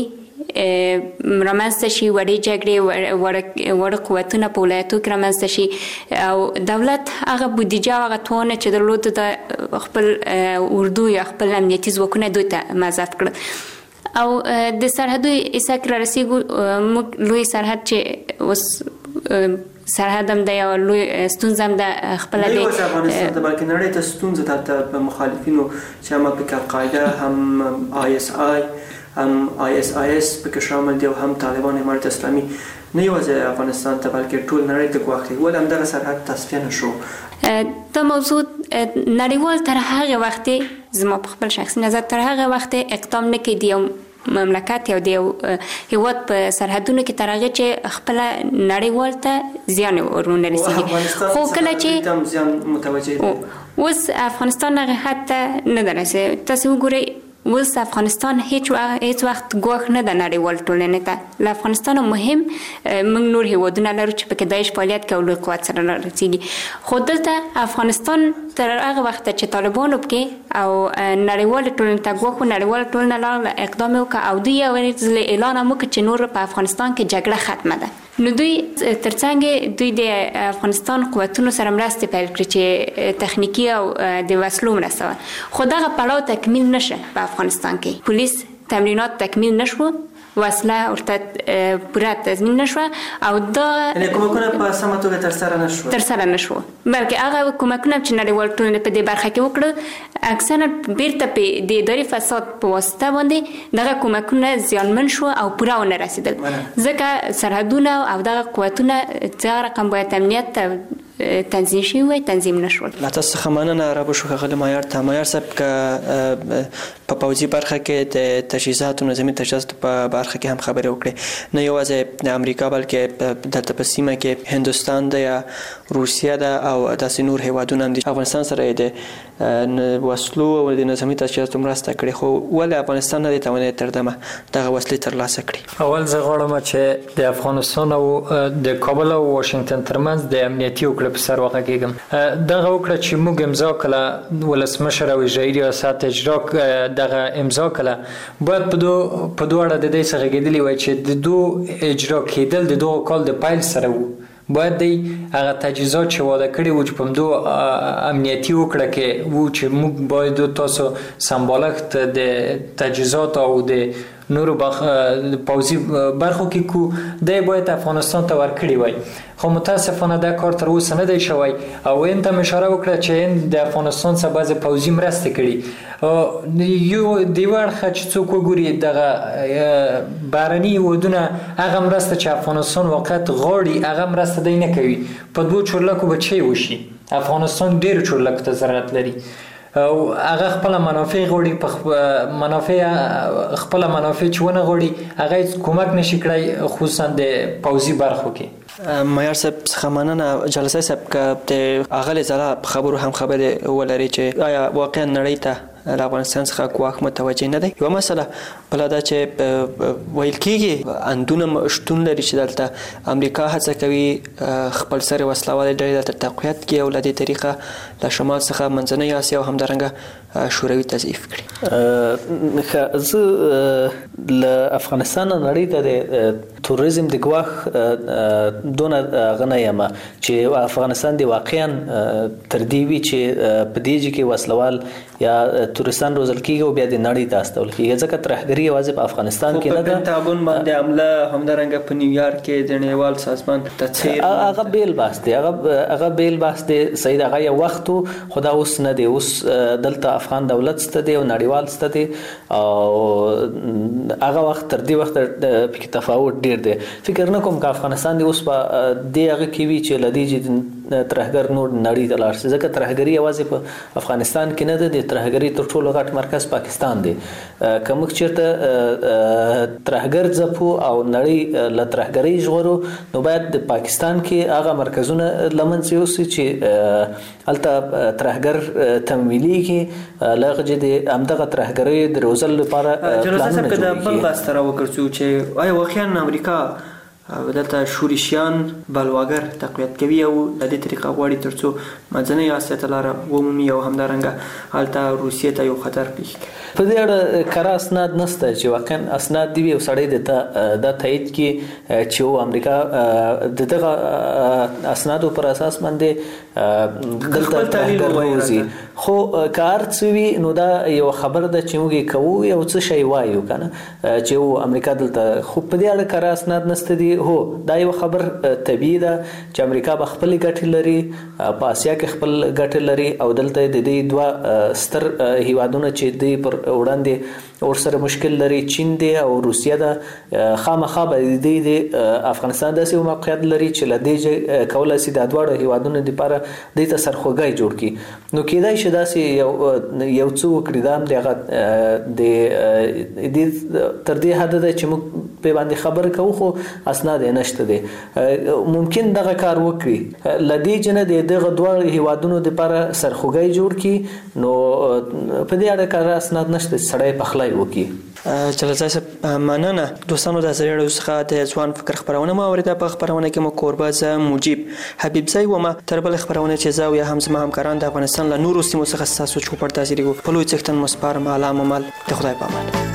جګړې رامنځته شي، وړې جګړې وړ قوتونه په ولایتو کې رامنځته شي او دولت هغه بودیجه هغه توانه چې درلوده د خپل اردو یا خپل امنیتي ځواکونه دوی ته مضاعف کړل او د سرحدو ایسا کې رارسېږو. موږ لوی سرحد چې اوس سرحد هم د یو لوی ستونزه هم د خپل د افغانستان د بلکې نړۍ ته ستونزه د مخالفینو چې هم په القاعده هم ISI هم ISIS په کې شامل دي او هم طالبان امارت اسلامي نه یوازې افغانستان ته بلکې ټول نړۍ ته ګواښ کوي ولې همدغه سرحد تصفیه نه شو. دا موضوع نړیوال تر هغه وخت زما په خپل شخصي نظر تر هغه وخت اقدام نه کوي یو مملکت یا د هیواد په سرحدونو کې تر هغه چې خپل نړیوال ته زیان ورونه رسیږي خو کله چې زیان متوجه اوس افغانستان هغه حد نه درسه تاسو وګورئ اوس افغانستان هیڅ وخت ګواښ نه د نړیوال ټولنې ته له افغانستان مهم موږ نور هیوادونه لرو چې پکې داعش فعالیت کوي لوی قوت سره رسیږي خو دلته افغانستان تر هغه وخت چې طالبانو پکې او نړیوال ټولنې ته ګواښ نړیوال ټولنه لاله اقدام وکړ او دوی یو اعلان هم وکړ چې نور په افغانستان کې جګړه ختمه ده نو دوی ترڅنګ دوی د افغانستان قوتونو سره مرسته پیل کړې چې تخنیکی او د وسلو مرسته خو دغه پړاو تکمیل نشه په افغانستان کې پولیس تمرینات تکمیل نشو وسله ورته پوره تضمین نشو او دا کومکونه په سمه توګه تر سره نشو بلکې هغه کومکونه چې نړیوال ټولنه په دې برخه کې وکړه اکثرا بیرته په د اداري فساد په واسطه باندې دغه کومکونه زیانمن شو او پوره ونه رسیدل ځکه سرحدونه او دغه قوتونه څنګه رقم باید امنیت تنظیم شي وي تنظیم نشول. لا تاسو خمانه را بشو غل معیار ته معیار سب ک په پوځي برخه کې د تجهیزات او نظامی تجهیزات په برخه کې هم خبرې وکړي نه یوازې د امریکا بلکې دلته په سیمه کې هندستان ده یا روسیه ده او داسې نور هیوادونه هم دي افغانستان سره د وسلو او د نظامی تجهیزات مرسته کړي خو ولې افغانستان نه تواني تر دمه دغه وسلې ترلاسه کړي. اول زه غواړم چې د افغانستان او د کابل او واشنگټن ترمنځ د امنیتي په سر واقع کېږم دغه وکړه چې موږ امضا کړه ولسمشر او اجرایي ریاست اجرا دغه امضا کړه باید په دوه د دې څخه کېدلی وای چې د دوه اجرا کېدل د دوه کال د پایل سره وو باید دی هغه تجهیزات چې واده کړي وو چې په دوه امنیتي وکړه کې وو چې موږ باید تاسو سمبالښت د تجهیزات او د نورو پوځي برخو کې کو دی باید افغانستان ته ورکړي وای خو متاسفانه دا کار تر اوسه نه دی شوی او ان ته اشاره وکړه چې د افغانستان څخه بعضی پوځي مرسته کړي یو دیوار خچ څوک وګوري دغه بارني ودونه هغه مرسته چې افغانستان واقعیت غوړي هغه مرسته دی نه کوي په دوه چورلکو بچي وشي افغانستان ډیر چورلکو ته ضرورت لري او هغه خپل منافع غوړي په منافع خپل منافع چونه غوړي هغه کومک نشي کړای خصوصا د پوځي برخو کې. معیار صاحب خمانه جلسه صاحب ک د اغل زړه خبرو هم خبره ولري چې آیا واقعا نړۍ ته له افغانستان څخه ګواښ متوجه نه دی یو مسله بل دا چې ویل کېږي اندونه شتون لري چې دلته امریکا هڅه کوي خپل سره وسلواله ډلې د تقویت کې او لدې طریقه له شمال څخه منځنۍ اسیا او همدارنګه شوروي تضعیف کړي. زه له افغانستان نړۍ ته د توریزم د ګواښ دونه غنه یم چې افغانستان دی واقعا تر دې وی چې په دې کې وسلوال یا تورستان روزل کیږي او بیا د نړۍ ته استول کیږي ځکه ترهګری یوازې په افغانستان کې نه ده پنټاګون باندې حمله همدارنګه په نیویارک کې د نړیوال سازمان تڅیر هغه بیل باس دی هغه بیل باس دی سید هغه یو وخت خدا اوس نه دی اوس دلته افغان دولت ست دی او نړیوال ست دی او هغه وخت تر دې وخت په تفاوت ډیر دی فکر نه کوم چې افغانستان دی اوس په دې هغه کې وی چې لدی چې ترهګر نور نړۍ ته لاړ شي ځکه ترهګری یوازې په افغانستان کې نه ده ترهګری تر ټولو غټ مرکز پاکستان دی کوم چیرته ترهګر ځپو او نړۍ له ترهګری ژغورو نو باید د پاکستان کې هغه مرکزونه لمنځه یوسي چې الته ترهګر تمویلي کې لغه د همدغه ترهګری د روزل لپاره پلان نه جوړیږي. بل بحث را وکړو چې آیا واقعا امریکا دلته شورشیان بلواګر تقویت کوي او د دې طریقه غواړي ترڅو منځنۍ اسیا ته لار ومومي او همدارنګه هلته روسیې ته یو خطر پیښ کړي. په دې اړه کار اسناد نشته چې واقعا اسناد دی او سړی د تایید کې چې امریکا دغه اسنادو پر اساس باندې دلته تحلیل وایي خو کار څوي نو دا یو خبر ده چې موږ کوو یو څه شی وایو کنه چې امریکا دلته خو په دې اړه کار اسناد نشته دي. هو دا یو خبر طبيعي ده چې امریکا به خپل ګټې لري په آسیا کې خپل ګټې لري او دلته د دې دوه ستر هیوادونه چې د پر وړاندې اور سره مشکل لري چین دی او روسیا ده خامخا به د افغانستان داسې موقعیت لري چې لدې کولای شي د دوه هیوادونو لپاره د سرخوږی جوړ کړي. نو کېدای شي داسې یو څو وکړي دا دغه د تر دې حد ده چې موږ په باندې خبر کوو خو اسناد نشته دي. ممکن دغه کار وکړي لدې جن دغه دوه هیوادونو لپاره سرخوږی جوړ کړي نو په دې اړه کار اسناد نشته سړی پخلای وکړي. جلال صاحب مننه. دوستانو د ازادي څخه د ځوان فکر خبرونه مو اوریده. په خبرونه کې مو کوربه ز مجيب حبیب زئی و ما تر بل خبرونه چې زاویه هم زما همکاران د افغانستان له نورو سیمو څخه تاسو چوپړ تاثیر په لوی څښتن مسپار مال د خدای په امان.